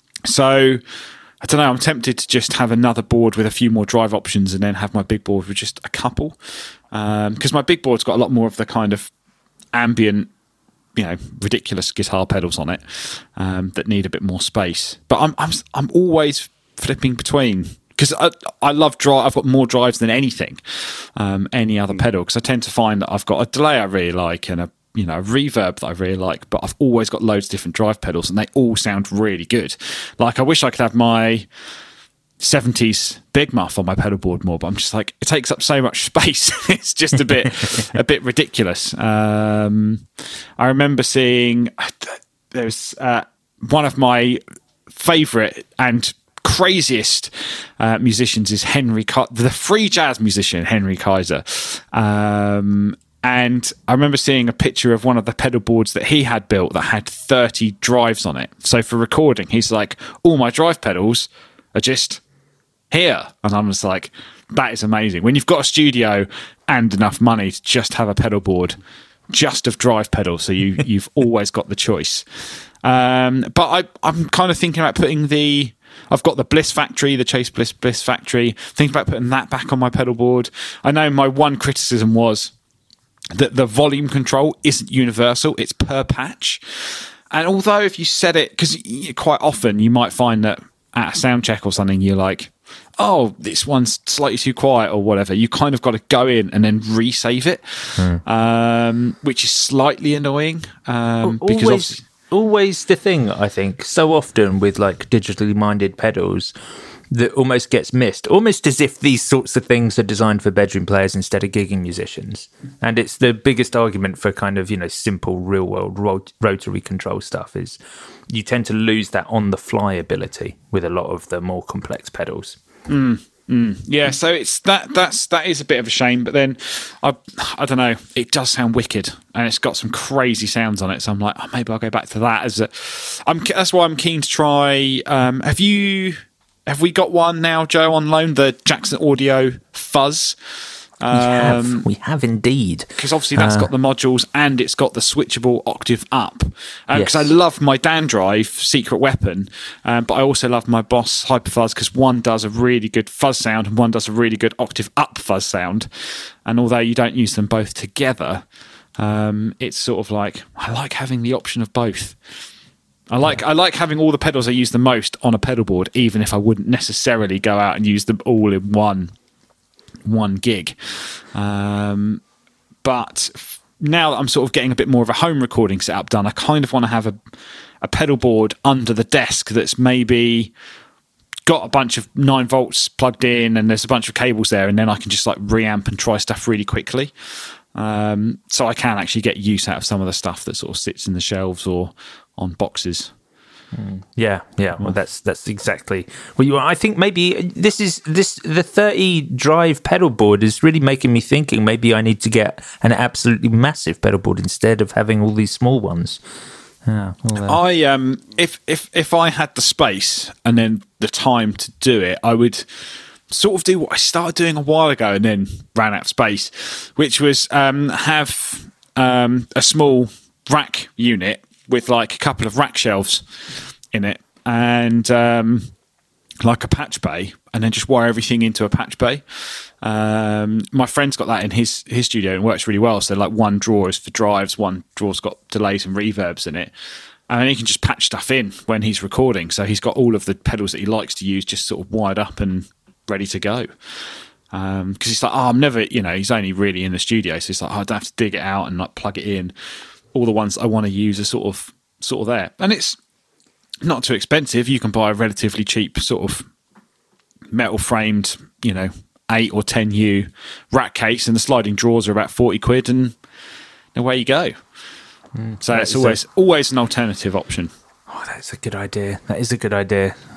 so I don't know, I'm tempted to just have another board with a few more drive options and then have my big board with just a couple. Because um, my big board's got a lot more of the kind of ambient, you know, ridiculous guitar pedals on it um, that need a bit more space. But I'm I'm I'm always flipping between, because I, I love drive. I've got more drives than anything, um, any other pedal, because I tend to find that I've got a delay I really like and a you know a reverb that I really like, but I've always got loads of different drive pedals and they all sound really good. Like I wish I could have my seventies Big Muff on my pedal board more, but I'm just like, it takes up so much space. It's just a bit a bit ridiculous. Um, I remember seeing there's uh, one of my favourite and craziest uh, musicians is Henry, Ki- the free jazz musician Henry Kaiser. Um, and I remember seeing a picture of one of the pedal boards that he had built that had thirty drives on it. So for recording, he's like, all my drive pedals are just here. And I'm just like, that is amazing. When you've got a studio and enough money to just have a pedal board just of drive pedals, so you, you've always got the choice. Um, but I, I'm kind of thinking about putting the... I've got the Bliss Factory, the Chase Bliss Bliss Factory. Thinking about putting that back on my pedal board. I know my one criticism was that the volume control isn't universal; it's per patch. And although if you set it, because quite often you might find that at a sound check or something, you're like, "Oh, this one's slightly too quiet" or whatever. You kind of got to go in and then resave it, hmm. um, which is slightly annoying um, always, because obviously. Always the thing, I think, so often with like digitally minded pedals that almost gets missed, almost as if these sorts of things are designed for bedroom players instead of gigging musicians. And it's the biggest argument for kind of, you know, simple real world rot- rotary control stuff is you tend to lose that on the fly ability with a lot of the more complex pedals. Mm. Mm, yeah, so it's that that's that is a bit of a shame, but then I I don't know, it does sound wicked and it's got some crazy sounds on it, so I'm like, oh, maybe I'll go back to that as a I'm that's why I'm keen to try. Um, have you have we got one now, Joe, on loan, the Jackson Audio Fuzz? Um, we have, we have indeed. Because obviously that's uh, got the modules and it's got the switchable octave up. Because um, yes. I love my Dan Drive Secret Weapon, um, but I also love my Boss Hyperfuzz because one does a really good fuzz sound and one does a really good octave up fuzz sound. And although you don't use them both together, um, it's sort of like, I like having the option of both. I like yeah. I like having all the pedals I use the most on a pedal board, even if I wouldn't necessarily go out and use them all in one one gig. Um, but f- now that I'm sort of getting a bit more of a home recording setup done, I kind of want to have a, a pedal board under the desk that's maybe got a bunch of nine volts plugged in and there's a bunch of cables there, and then I can just like reamp and try stuff really quickly. Um, so I can actually get use out of some of the stuff that sort of sits in the shelves or on boxes. Mm. Yeah, yeah. Well, that's that's exactly what you want. I think maybe this is this the thirty drive pedal board is really making me thinking maybe I need to get an absolutely massive pedal board instead of having all these small ones. Yeah, I um if if if I had the space and then the time to do it, I would sort of do what I started doing a while ago and then ran out of space, which was um have um a small rack unit with like a couple of rack shelves in it and um, like a patch bay, and then just wire everything into a patch bay. Um, my friend's got that in his his studio and works really well. So like one drawer is for drives, one drawer's got delays and reverbs in it, and then he can just patch stuff in when he's recording. So he's got all of the pedals that he likes to use just sort of wired up and ready to go. Because um, he's like, oh, I'm never, you know, he's only really in the studio, so he's like, oh, I don't have to dig it out and like plug it in. All the ones I want to use are sort of sort of there, and it's not too expensive. You can buy a relatively cheap sort of metal framed, you know, eight or ten U rack case, and the sliding drawers are about forty quid, and away you go. Mm, so it's always a, always an alternative option. Oh, that's a good idea. That is a good idea.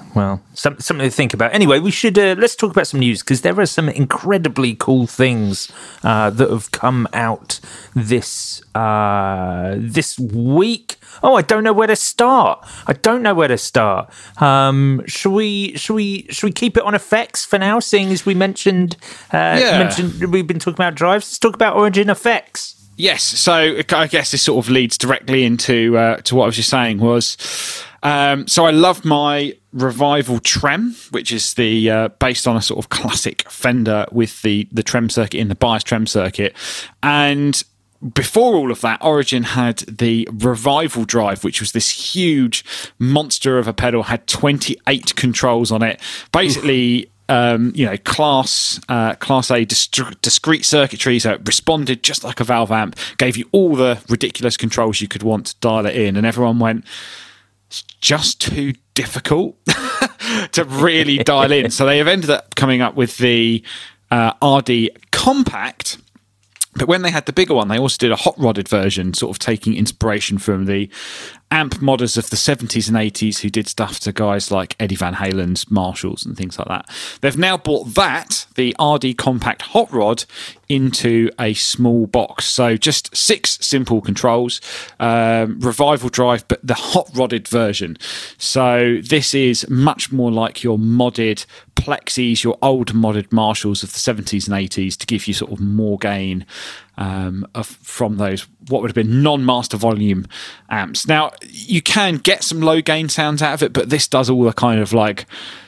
well, some, something to think about. Anyway, we should uh, let's talk about some news, because there are some incredibly cool things uh, that have come out this uh, this week. Oh, I don't know where to start. I don't know where to start. Um, should we should we should we keep it on effects for now? Seeing as we mentioned uh, yeah. mentioned we've been talking about drives. Let's talk about Origin effects. Yes, so I guess this sort of leads directly into uh, to what I was just saying was. Um, so I love my Revival Trem, which is the uh, based on a sort of classic Fender with the the trem circuit in the bias trem circuit. And before all of that, Origin had the Revival Drive, which was this huge monster of a pedal, had twenty-eight controls on it. Basically, um, you know, class uh, class A dist- discrete circuitry, so it responded just like a valve amp, gave you all the ridiculous controls you could want to dial it in, and everyone went, it's just too difficult to really dial in. So they have ended up coming up with the uh, R D Compact. But when they had the bigger one, they also did a hot rodded version, sort of taking inspiration from the amp modders of the seventies and eighties who did stuff to guys like Eddie Van Halen's Marshalls and things like that. They've now brought that, the R D Compact Hot Rod, into a small box. So just six simple controls, um, Revival Drive, but the hot rodded version. So this is much more like your modded Plexis, your old modded Marshalls of the seventies and eighties, to give you sort of more gain um, of, from those, what would have been non-master volume amps. Now, you can get some low gain sounds out of it, but this does all the kind of like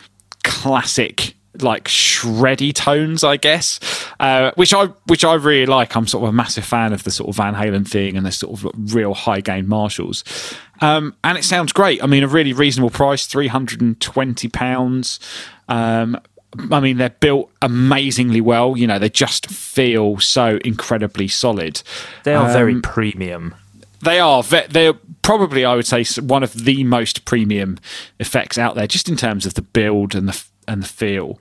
classic, like shreddy tones, I guess, uh, which I which I really like. I'm sort of a massive fan of the sort of Van Halen thing and the sort of real high gain Marshalls. Um, and it sounds great. I mean, a really reasonable price, three hundred twenty pounds. Um, I mean, they're built amazingly well. You know, they just feel so incredibly solid. They are um, very premium. They are. They're probably, I would say, one of the most premium effects out there, just in terms of the build and the and the feel.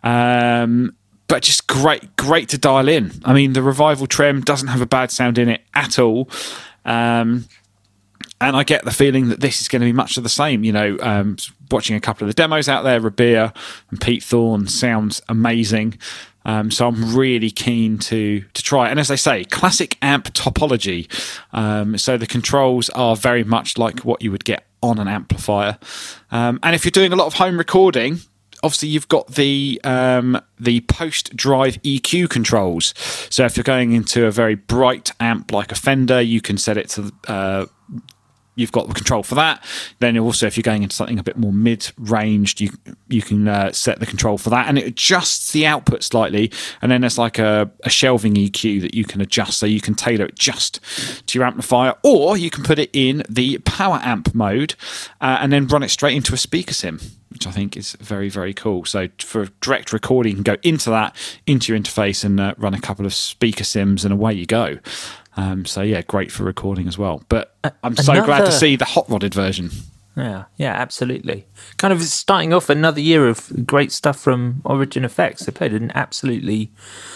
Um, but just great, great to dial in. I mean, the Revival Trem doesn't have a bad sound in it at all. Um, and I get the feeling that this is going to be much of the same. You know, um, watching a couple of the demos out there, Rabea and Pete Thorne sounds amazing. Um, so I'm really keen to to try it. And as they say, classic amp topology. Um, so the controls are very much like what you would get on an amplifier. Um, and if you're doing a lot of home recording, obviously you've got the um, the post-drive E Q controls. So if you're going into a very bright amp like a Fender, you can set it to... Uh, You've got the control for that. Then also, if you're going into something a bit more mid-ranged, you you can uh, set the control for that, and it adjusts the output slightly. And then there's like a, a shelving E Q that you can adjust, so you can tailor it just to your amplifier, or you can put it in the power amp mode uh, and then run it straight into a speaker sim, which I think is very, very cool. So for direct recording, you can go into that, into your interface, and uh, run a couple of speaker sims, and away you go. Um, so yeah, great for recording as well. But I'm so Another... glad to see the hot rodded version. Yeah, yeah, absolutely. Kind of starting off another year of great stuff from Origin Effects. They played an absolutely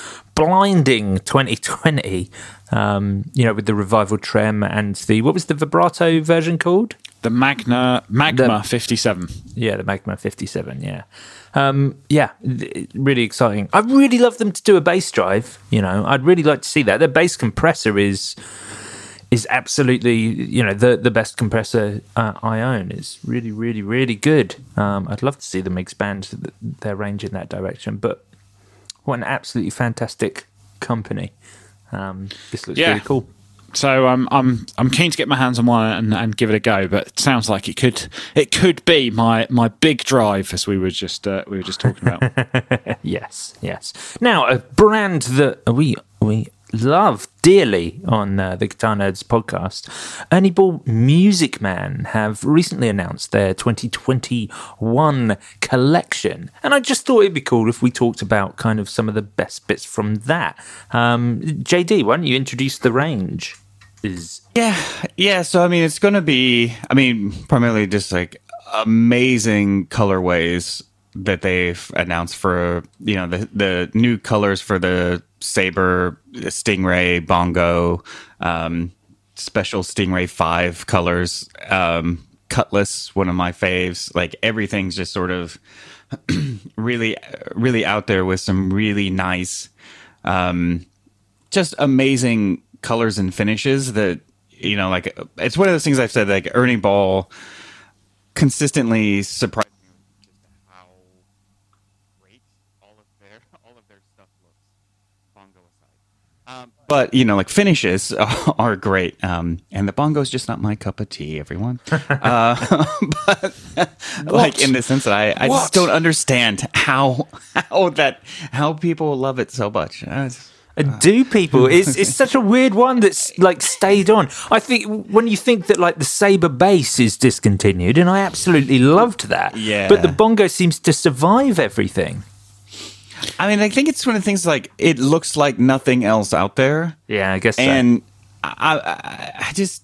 blinding twenty twenty, um, you know, with the Revival Trem and the, what was the vibrato version called? The Magna Magma the, fifty-seven. Yeah, the Magma fifty-seven, yeah. Um, yeah, really exciting. I'd really love them to do a bass drive, you know. I'd really like to see that. Their bass compressor is is absolutely, you know, the, the best compressor uh, I own. It's really, really, really good. Um, I'd love to see them expand their range in that direction. But what an absolutely fantastic company. Um, this looks yeah. really cool. So um, I'm I'm keen to get my hands on one and, and give it a go, but it sounds like it could it could be my, my big drive, as we were just uh, we were just talking about. yes, yes. Now a brand that we we love dearly on uh, the Guitar Nerds podcast, Ernie Ball Music Man have recently announced their twenty twenty-one collection, and I just thought it'd be cool if we talked about kind of some of the best bits from that. Um, J D, why don't you introduce the range? Is yeah, yeah. So I mean, it's going to be, I mean, primarily just like amazing colorways that they've announced for, you know, the the new colors for the Sabre, Stingray, Bongo, um, special Stingray five colors um, Cutlass, one of my faves. Like everything's just sort of really, really out there with some really nice, um, just amazing colors and finishes that, you know, like it's one of those things I've said, like Ernie Ball consistently surprised me with just how great all of their, all of their stuff looks, bongo aside. Um, but, you know, like finishes are great. Um, and the bongo is just not my cup of tea, everyone. uh, but like in the sense that I, I just don't understand how, how that, how people love it so much. Uh, Uh, do people? It's it's such a weird one that's like stayed on. I think when you think that like the Sabre bass is discontinued, and I absolutely loved that. Yeah. But the bongo seems to survive everything. I mean, I think it's one of the things like it looks like nothing else out there. Yeah, I guess so. And I, I, I just,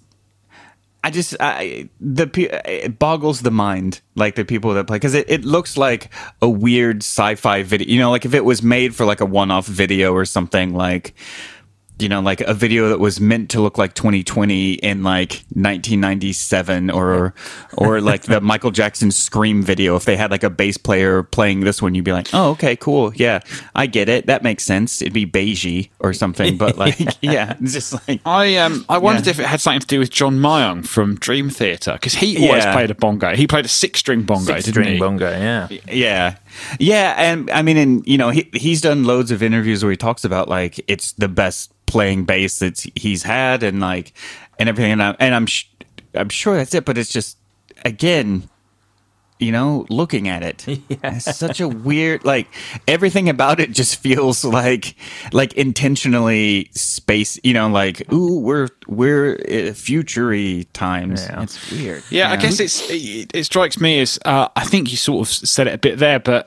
I just, I, the it boggles the mind, like the people that play, because it, it looks like a weird sci-fi video. You know, like if it was made for like a one-off video or something, like, you know, like a video that was meant to look like twenty twenty in like nineteen ninety-seven, or or like the Michael Jackson Scream video. If they had like a bass player playing this one, you'd be like, oh, okay, cool, yeah, I get it, that makes sense. It'd be beigey or something, but like, yeah, it's just like I um I wondered yeah. if it had something to do with John Myung from Dream Theater, because he always Yeah. played a bongo. He played a six-string bongo, didn't Six-string he? bongo, yeah. Yeah. Yeah. And I mean, and you know, he, he's done loads of interviews where he talks about like it's the best playing bass that he's had and like, and everything. And, I, and I'm, sh- I'm sure that's it. But it's just, again, you know, looking at it, yeah. It's such a weird, like everything about it just feels like, like intentionally space, you know, like, ooh, we're, we're uh, future-y times. Yeah. It's weird. Yeah, you I know? guess it's it, it strikes me as uh, I think you sort of said it a bit there, but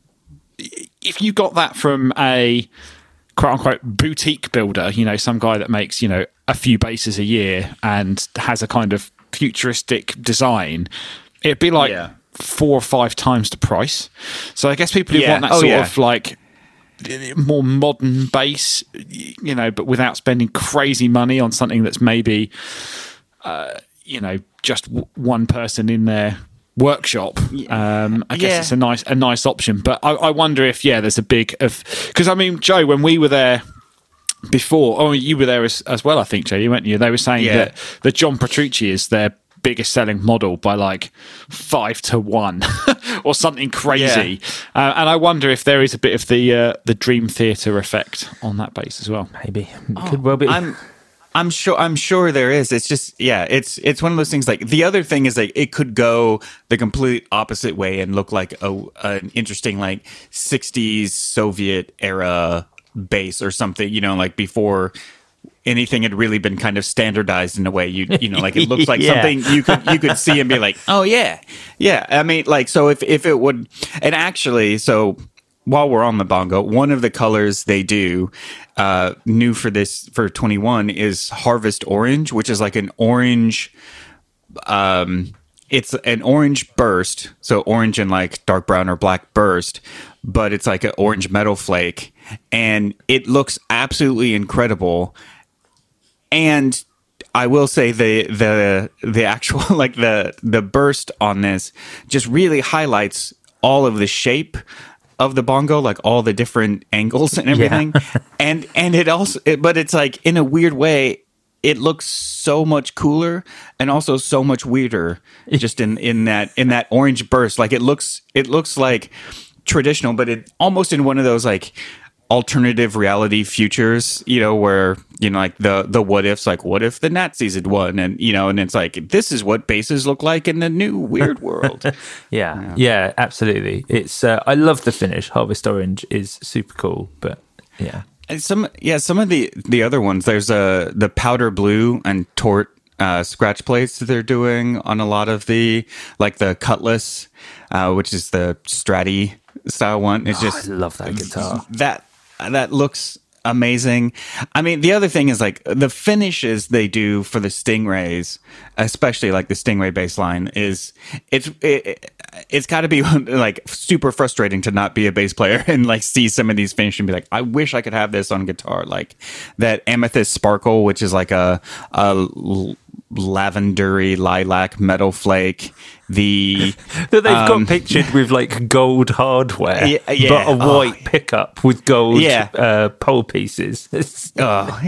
if you got that from a quote unquote boutique builder, you know, some guy that makes, you know, a few bases a year and has a kind of futuristic design, it'd be like Yeah. four or five times the price. So I guess people who Yeah. want that Oh, sort yeah. of like more modern base, you know, but without spending crazy money on something that's maybe, uh, you know, just w- one person in their workshop. Um, I guess Yeah. it's a nice a nice option. But I, I wonder if yeah, there's a big of because I mean, Joe, when we were there before, oh, you were there as, as well. I think, Joe, you weren't you? They were saying Yeah. that that John Petrucci is their biggest selling model by like five to one or something crazy. Uh, and I wonder if there is a bit of the uh, the Dream Theater effect on that base as well. Maybe. Could well be. I'm I'm sure I'm sure there is. It's just yeah, it's it's one of those things like the other thing is like it could go the complete opposite way and look like a an interesting like sixties Soviet era base or something, you know, like before anything had really been kind of standardized in a way you you know like it looks like Yeah. something you could you could see and be like, "Oh yeah. Yeah." I mean like so if if it would and actually so while we're on the bongo, one of the colors they do uh, new for this for twenty-one is Harvest Orange, which is like an orange. Um, it's an orange burst, so orange and like dark brown or black burst, but it's like an orange metal flake, and it looks absolutely incredible. And I will say the the the actual like the the burst on this just really highlights all of the shape of the bongo, like all the different angles and everything. Yeah. and and it also it, but it's like in a weird way it looks so much cooler and also so much weirder just in in that in that orange burst. Like it looks it looks like traditional, but it almost in one of those like alternative reality futures, you know, where, you know, like the the what ifs, like what if the Nazis had won, and you know, and it's like this is what bases look like in the new weird world. yeah, yeah, yeah, absolutely. It's uh, I love the finish. Harvest Orange is super cool, but yeah, and some yeah, some of the the other ones. There's a uh, the powder blue and tort uh, scratch plates that they're doing on a lot of the like the Cutlass, uh, which is the Stratty style one. It's oh, just I love that guitar. That that looks amazing. I mean, the other thing is like the finishes they do for the Stingrays, especially like the Stingray bass line, is it's it, it's got to be like super frustrating to not be a bass player and like see some of these finishes and be like, I wish I could have this on guitar. Like that Amethyst Sparkle, which is like a a lavendery lilac metal flake. The that they've um, got pictured with like gold hardware, yeah, yeah. but a white oh. pickup with gold yeah. uh, pole pieces. oh,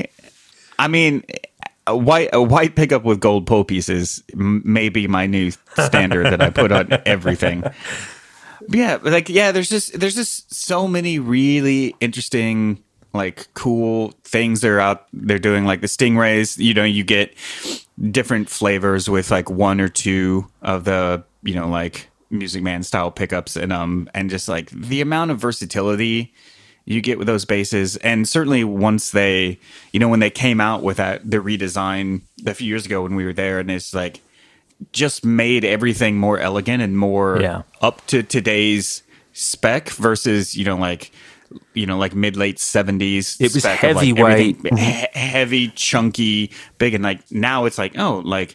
I mean, a white a white pickup with gold pole pieces may be my new standard that I put on everything. Yeah, like yeah, there's just there's just so many really interesting, like, cool things they're out they're doing. Like the Stingrays, you know, you get different flavors with like one or two of the, you know, like Music Man style pickups, and um and just like the amount of versatility you get with those basses. And certainly once they, you know, when they came out with that the redesign a few years ago when we were there, and it's like just made everything more elegant and more yeah. up to today's spec versus, you know, like you know, like mid late seventies. It was spec heavyweight, like he- heavy, chunky, big, and like now it's like, oh, like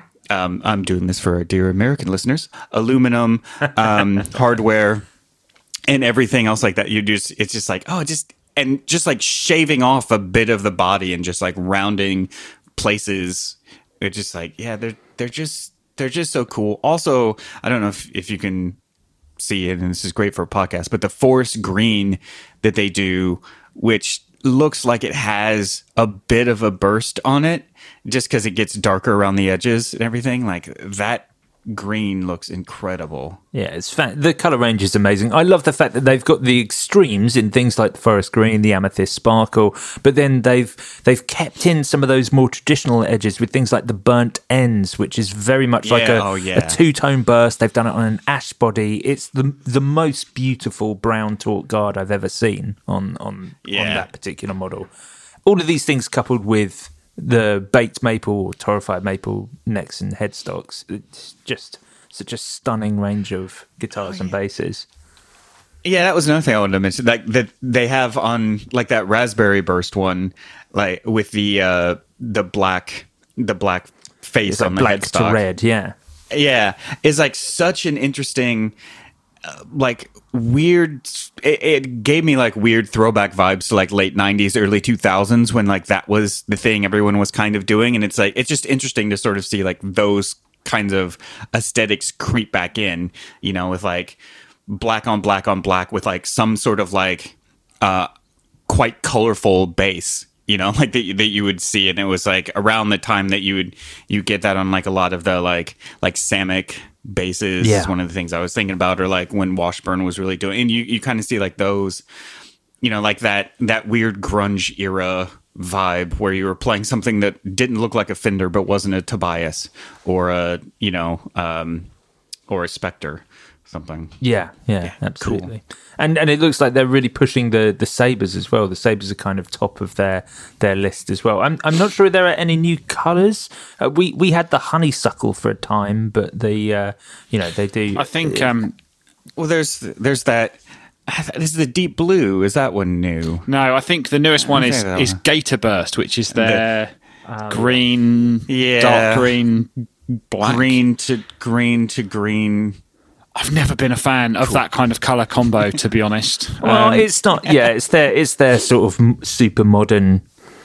um, I'm doing this for our dear American listeners. Aluminum, um, hardware, and everything else like that. You just, it's just like, oh, just and just like shaving off a bit of the body and just like rounding places. It's just like, yeah, they're they're just they're just so cool. Also, I don't know if if you can see it, and this is great for a podcast, but the forest green that they do, which looks like it has a bit of a burst on it just because it gets darker around the edges and everything, like that green looks incredible. Yeah, it's fa- the color range is amazing. I love the fact that they've got the extremes in things like the forest green, the amethyst sparkle, but then they've they've kept in some of those more traditional edges with things like the burnt ends, which is very much yeah, like a, oh, yeah. a two-tone burst. They've done it on an ash body. It's the the most beautiful brown torque guard I've ever seen on on, yeah. on that particular model. All of these things coupled with the baked maple or torrefied maple necks and headstocks, it's just such a stunning range of guitars oh, yeah. and basses. Yeah, that was another thing I wanted to mention. Like that they have on like that Raspberry Burst one, like with the uh, the black the black face it's on like the black headstock. to red, yeah, yeah, is like such an interesting. Uh, like weird it, it gave me like weird throwback vibes to like late nineties, early two thousands when like that was the thing everyone was kind of doing, and it's like it's just interesting to sort of see like those kinds of aesthetics creep back in, you know, with like black on black on black with like some sort of like uh quite colorful bass, you know, like that, that you would see. And it was like around the time that you would you get that on like a lot of the like like Samick basses yeah. is one of the things I was thinking about, or like when Washburn was really doing, and you, you kind of see like those, you know, like that that weird grunge era vibe where you were playing something that didn't look like a Fender but wasn't a Tobias or a, you know, um, or a Spectre. Something. Yeah, yeah, yeah, absolutely. Cool. And and it looks like they're really pushing the, the Sabres as well. The Sabres are kind of top of their, their list as well. I'm I'm not sure if there are any new colours. Uh, we we had the honeysuckle for a time, but the uh, you know they do. I think. Um, well, there's there's that. This is the deep blue. Is that one new? No, I think the newest one is is Gator Burst, which is their the, um, green, yeah, dark green, black, green to green to green. I've never been a fan of cool. that kind of colour combo, to be honest. Well, um, it's not. Yeah, it's their it's their sort of super modern,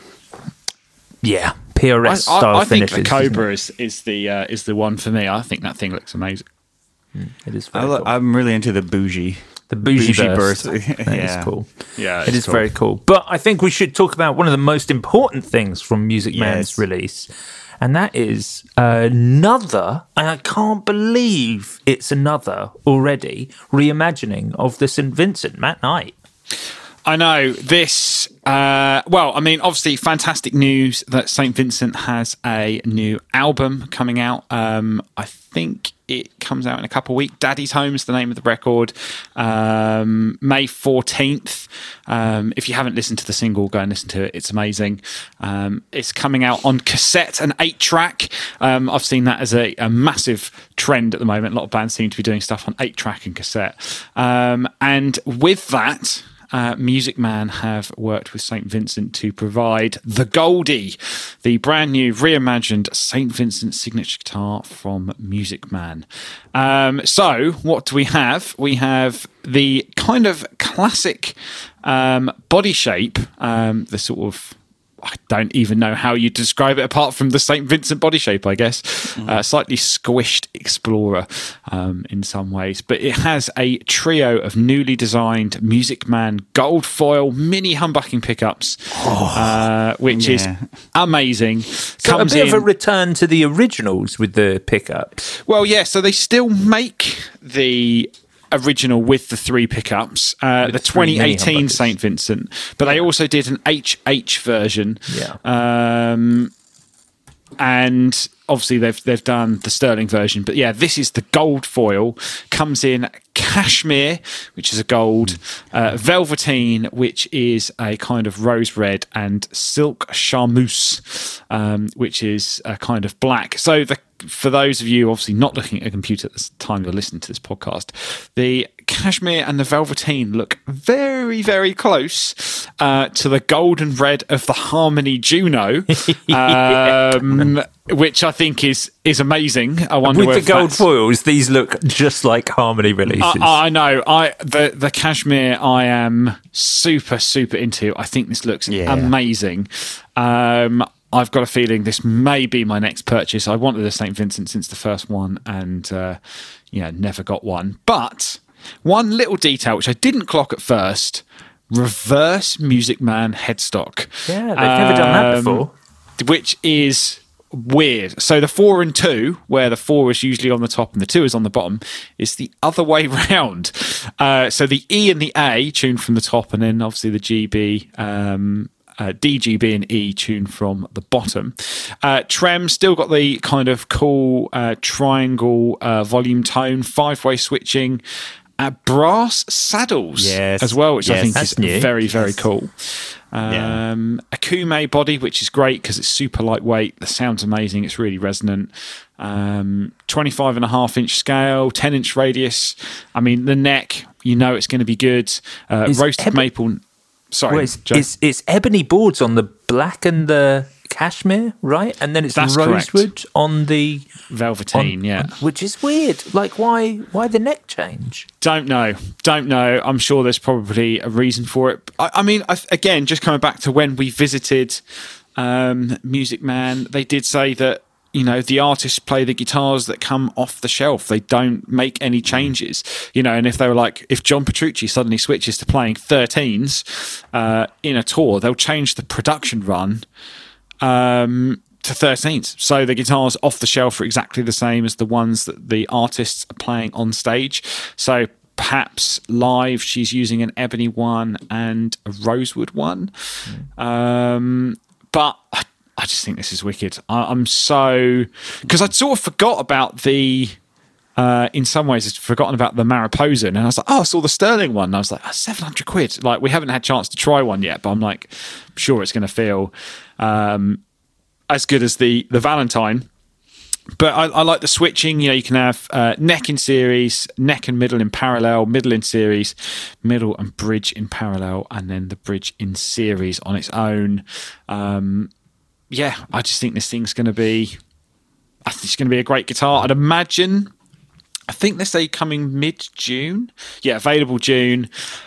yeah, P R S I, style I, I finishes. think the Cobra is, is the uh, is the one for me. I think that thing looks amazing. Mm, it is. Very I lo- cool. I'm really into the bougie. The bougie, bougie burst. burst. That yeah. is cool. Yeah, it is cool. very cool. But I think we should talk about one of the most important things from Music Man's yes. release. And that is another, and I can't believe it's another already, reimagining of the Saint Vincent, Matt Knight. I know this. Uh, well, I mean, obviously, fantastic news that Saint Vincent has a new album coming out. Um, I think it comes out in a couple of weeks. Daddy's Home is the name of the record. Um, May fourteenth. Um, if you haven't listened to the single, go and listen to it. It's amazing. Um, it's coming out on cassette and eight track. Um, I've seen that as a, a massive trend at the moment. A lot of bands seem to be doing stuff on eight track and cassette. Um, and with that, Uh, Music Man have worked with Saint Vincent to provide the Goldie, the brand new reimagined Saint Vincent signature guitar from Music Man. Um, so what do we have? We have the kind of classic um, body shape, um, the sort of I don't even know how you describe it apart from the Saint Vincent body shape, I guess. Mm. Uh, slightly squished Explorer um, in some ways. But it has a trio of newly designed Music Man gold foil mini humbucking pickups, oh, uh, which yeah. is amazing. So Comes a bit in, of a return to the originals with the pickups. Well, yeah, so they still make the original with the three pickups, uh, the twenty eighteen Saint Vincent, but yeah. they also did an H H version. Yeah. Um, and obviously they've they've done the sterling version, but yeah, this is the gold foil. Comes in cashmere, which is a gold, uh, velveteen, which is a kind of rose red, and silk charmeuse, um, which is a kind of black. So the for those of you obviously not looking at a computer at the time you're listening to this podcast, the cashmere and the velveteen look very, very close uh, to the golden red of the Harmony Juno, um, which I think is is amazing. I wonder with the gold foils, these look just like Harmony releases. I, I know. I the the cashmere I am super super into. I think this looks yeah. amazing. Um, I've got a feeling this may be my next purchase. I wanted a Saint Vincent since the first one, and uh, yeah, never got one. But one little detail which I didn't clock at first: reverse Music Man headstock. Yeah, they've um, never done that before. Which is weird. So the four and two, where the four is usually on the top and the two is on the bottom, is the other way round. Uh, so the E and the A tuned from the top, and then obviously the G B. Um, Uh, D, G, B and E tuned from the bottom. Uh, Trem still got the kind of cool uh, triangle uh, volume tone, five-way switching, uh, brass saddles yes. as well, which yes, I think is new. very, very yes. cool. Um, yeah. A Kume body, which is great because it's super lightweight. The sound's amazing. It's really resonant. Um, twenty-five and a half inch scale, ten inch radius. I mean, the neck, you know it's going to be good. Uh, roasted eb- maple... Sorry, well, it's, it's, it's ebony boards on the black and the cashmere, right? And then it's That's rosewood correct. on the velveteen, on, yeah. on, which is weird. Like, why? Why the neck change? Don't know. Don't know. I'm sure there's probably a reason for it. I, I mean, I, again, just coming back to when we visited um, Music Man, they did say that, you know, the artists play the guitars that come off the shelf. They don't make any changes, you know, and if they were like, if John Petrucci suddenly switches to playing thirteens uh, in a tour, they'll change the production run um, to thirteens. So the guitars off the shelf are exactly the same as the ones that the artists are playing on stage. So perhaps live she's using an ebony one and a rosewood one. Mm. Um, but I I just think this is wicked. I, I'm so... Because I'd sort of forgot about the... Uh, in some ways, I'd forgotten about the Mariposa. And I was like, oh, I saw the Sterling one. And I was like, oh, seven hundred quid. Like, we haven't had a chance to try one yet. But I'm like, I'm sure it's going to feel um, as good as the, the Valentine. But I, I like the switching. You know, you can have uh, neck in series, neck and middle in parallel, middle in series, middle and bridge in parallel, and then the bridge in series on its own. Um Yeah, I just think this thing's going to be... I think it's going to be a great guitar. I'd imagine... I think they say coming mid-June. Yeah, available June.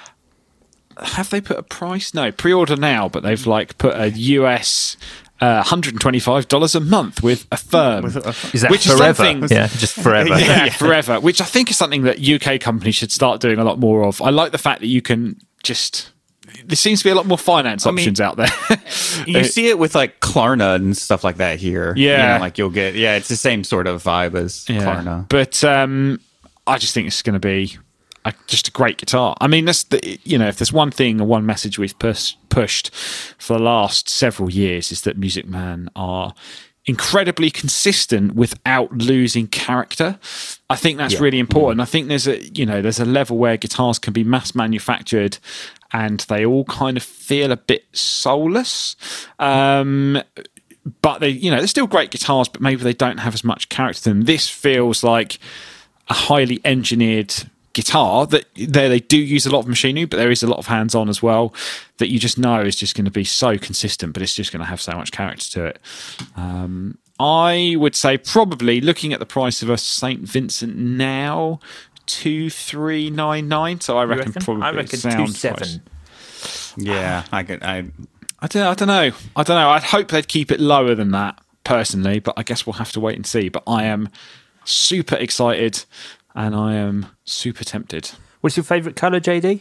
Have they put a price? No, pre-order now, but they've like put a U S uh, one hundred twenty-five dollars a month with Affirm. Is that which forever? Is yeah, just forever. yeah, yeah, forever. Which I think is something that U K companies should start doing a lot more of. I like the fact that you can just... There seems to be a lot more finance I options mean, out there. You see it with like Klarna and stuff like that here. Yeah. You know, like you'll get, yeah, it's the same sort of vibe as yeah. Klarna. But um, I just think it's going to be a, just a great guitar. I mean, that's the, you know, if there's one thing or one message we've pus- pushed for the last several years is that Music Man are incredibly consistent without losing character. I think that's yeah. really important. I think there's a, you know, there's a level where guitars can be mass manufactured and they all kind of feel a bit soulless. Um, but they, you know, they're still great guitars, but maybe they don't have as much character to them. This feels like a highly engineered guitar that there they do use a lot of machinery, but there is a lot of hands-on as well that you just know is just going to be so consistent, but it's just going to have so much character to it. Um, I would say probably looking at the price of a Saint Vincent now, two three nine nine. So I reckon, reckon? probably I reckon sound two seven. Yeah, I could. I I don't, I don't know. I don't know. I'd hope they'd keep it lower than that, personally, but I guess we'll have to wait and see. But I am super excited and I am super tempted. What's your favourite colour, J D?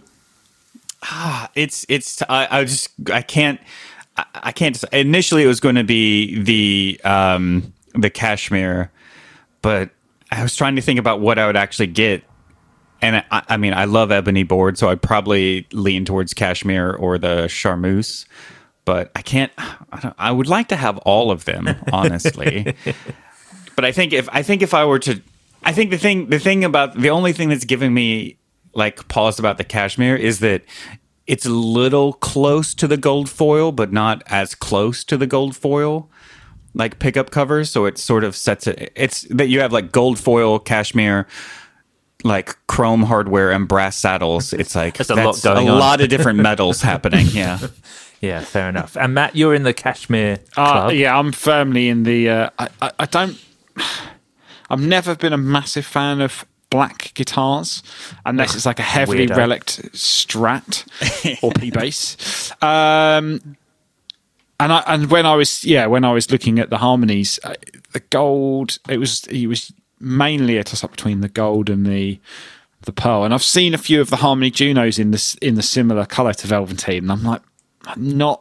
Ah, it's it's. I, I just I can't I, I can't. Decide. Initially, it was going to be the um the cashmere, but I was trying to think about what I would actually get. And I, I mean, I love ebony board, so I'd probably lean towards cashmere or the charmeuse. But I can't. I, don't, I would like to have all of them, honestly. But I think if I think if I were to, I think the thing the thing about the only thing that's giving me like pause about the cashmere is that it's a little close to the gold foil, but not as close to the gold foil like pickup covers. So it sort of sets it. It's that you have like gold foil, cashmere, like chrome hardware and brass saddles. It's like that's a that's lot going a on. lot of different metals happening. Yeah. Yeah, fair enough. And Matt, you're in the cashmere club. Uh, yeah, I'm firmly in the. Uh, I, I, I don't. I've never been a massive fan of black guitars unless it's like a heavily Weirdo. relicked Strat or P bass. Um, and I and when I was yeah when I was looking at the harmonies, uh, the gold it was it was mainly a toss up between the gold and the the pearl. And I've seen a few of the Harmony Junos in this in the similar color to Velveteen, and I'm like, I'm not.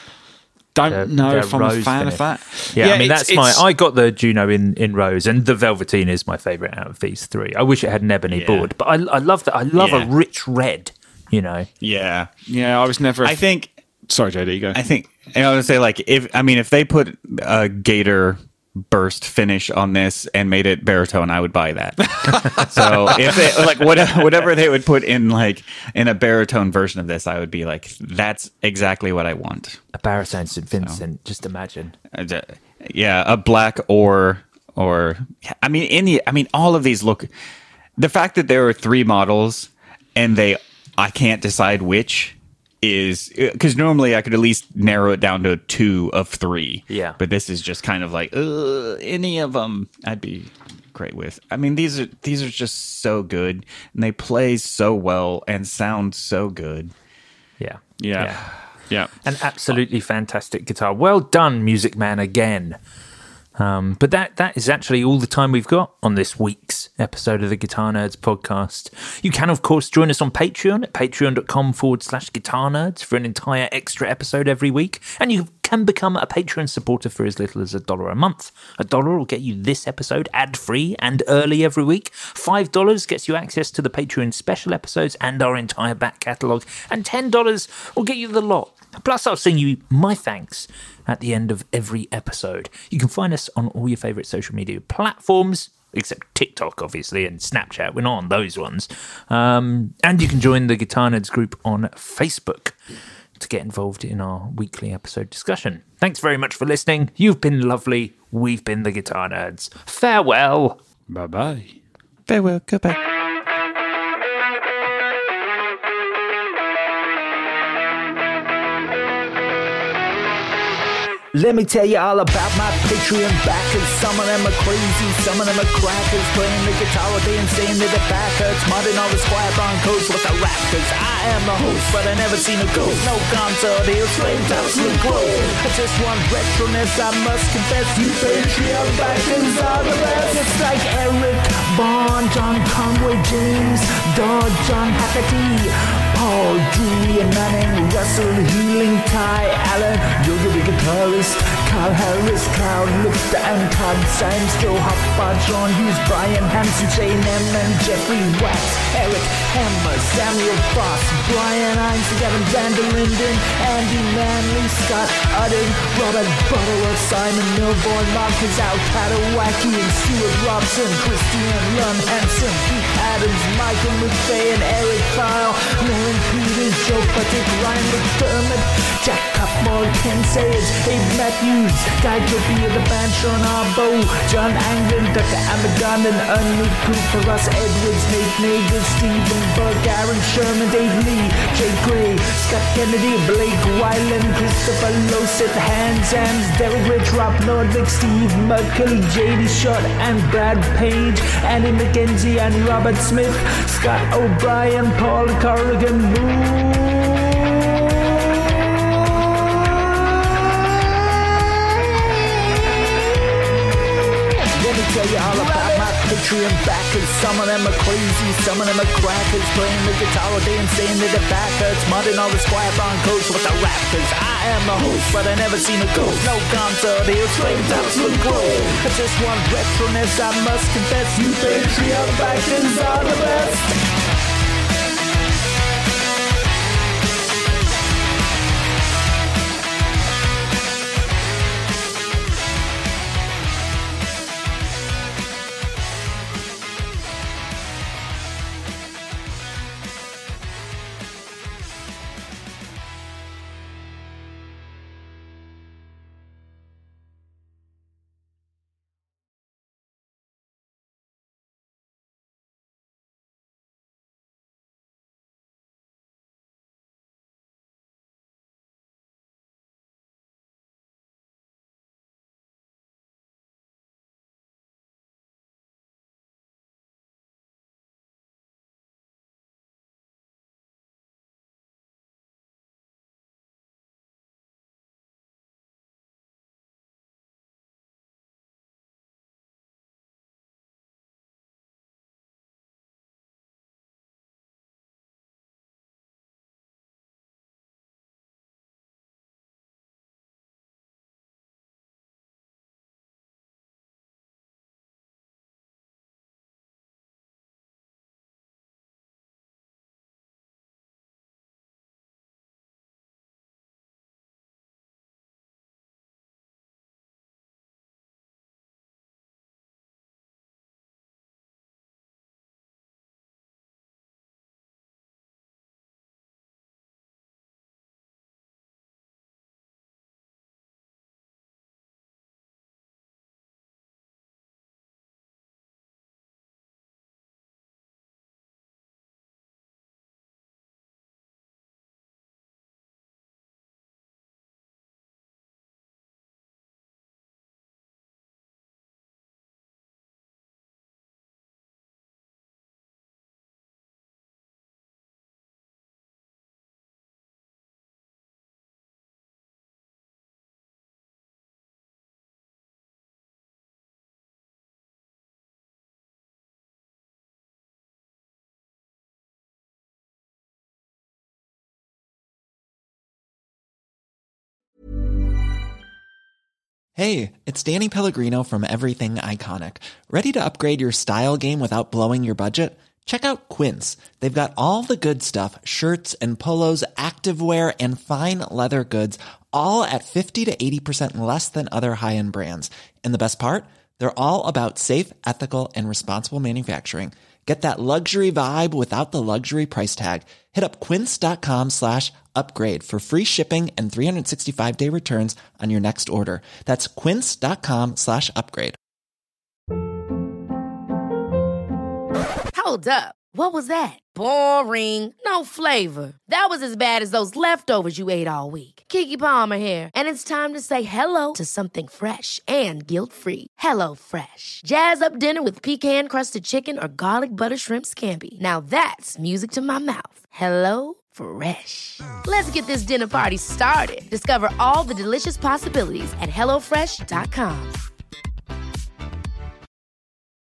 Don't They're- know they're if I'm a rose fan finish. of that. Yeah, I mean, it's- that's my. it's- I got the Juno in, in rose, and the Velveteen is my favourite out of these three. I wish it had an ebony Yeah. board, but I, I love that. I love Yeah. a rich red, you know. Yeah. Yeah, I was never. I think. Sorry, J D, go. I think I would say like if I mean if they put a Gator burst finish on this and made it baritone, I would buy that. So if they, like whatever whatever they would put in like in a baritone version of this, I would be like, that's exactly what I want. A baritone Saint Vincent. Just imagine. Uh, d- Yeah, a black or or I mean any I mean all of these look. The fact that there are three models and they I can't decide which. Is because normally I could at least narrow it down to two of three. Yeah. But this is just kind of like, uh, any of them I'd be great with. I mean, these are these are just so good, and they play so well and sound so good. Yeah. yeah. Yeah. An absolutely fantastic guitar. Well done, Music Man, again. Um, but that that is actually all the time we've got on this week's episode of the Guitar Nerds podcast. You can, of course, join us on Patreon at patreon.com forward slash guitar nerds for an entire extra episode every week. And you can become a Patreon supporter for as little as a dollar a month. A dollar will get you this episode ad-free and early every week. Five dollars gets you access to the Patreon special episodes and our entire back catalogue. And ten dollars will get you the lot. Plus, I'll sing you my thanks at the end of every episode. You can find us on all your favourite social media platforms, except TikTok, obviously, and Snapchat. We're not on those ones. Um, and you can join the Guitar Nerds group on Facebook to get involved in our weekly episode discussion. Thanks very much for listening. You've been lovely. We've been the Guitar Nerds. Farewell. Bye-bye. Farewell, goodbye. Let me tell you all about my Patreon backers. Some of them are crazy, some of them are crackers. Playing the guitar all day and saying that the back hurts. Modding all the squire broncos with the rap. Cause I am the host, but I never seen a ghost. No guns or deals, flame tops look close. I just want retroness, I must confess. You Patreon backers are the best. It's like Eric Bond, John Conway, James Dodd, John Hafferty, Paul D. Manning, Russell Healing, Ty Allen, Yoga the guitarist, Carl Harris, Carl Lufter, and Todd Symes, Joe Hopper, John Hughes, Brian Hansen, Shane M, and Jeffrey Wax, Eric Hammer, Samuel Foss, Brian Hines, Gavin Vanderlinden, Andy Manley, Scott Udden, Robert Butterworth, Simon Milborn, Marcus Alpatawaki, and Stuart Robson, Christian Lund Hansen, Pete Adams, Michael McVeigh, and Eric Kyle, Lauren Peters, Joe Patrick, Ryan McDermott, Jack Cupmore, Ken Sayers, Abe Matthews, Guy Trophy of the band, Sean Arbo, John Anglin, Doctor Amagon, and Ernie Cooper, Russ Edwards, Nate Nagel, Stephen Burke, Aaron Sherman, Dave Lee, Jay Gray, Scott Kennedy, Blake Weiland, Christopher Loseth, Hans Ams, Derek Rich, Rob Nordvik, Steve Merkel, J D Short, and Brad Page, Annie McKenzie, and Robert Smith, Scott O'Brien, Paul Corrigan, Moon. tell you all about my Patreon backers. Some of them are crazy, some of them are crackers. Playing the guitar all day and saying that the back hurts. Modding all the Squire Broncos with the Raptors. I am the host, but I never seen a ghost. No concert here, straight absolute growth. I just want retroness, I must confess. You Patreon backers are the best. Hey, it's Danny Pellegrino from Everything Iconic. Ready to upgrade your style game without blowing your budget? Check out Quince. They've got all the good stuff, shirts and polos, activewear, and fine leather goods, all at fifty to eighty percent less than other high-end brands. And the best part? They're all about safe, ethical, and responsible manufacturing. Get that luxury vibe without the luxury price tag. Hit up quince.com slash upgrade for free shipping and three sixty-five day returns on your next order. That's quince.com slash upgrade. Hold up. What was that? Boring. No flavor. That was as bad as those leftovers you ate all week. Keke Palmer here. And it's time to say hello to something fresh and guilt-free. Hello Fresh. Jazz up dinner with pecan-crusted chicken or garlic butter shrimp scampi. Now that's music to my mouth. Hello Fresh. Let's get this dinner party started. Discover all the delicious possibilities at hello fresh dot com.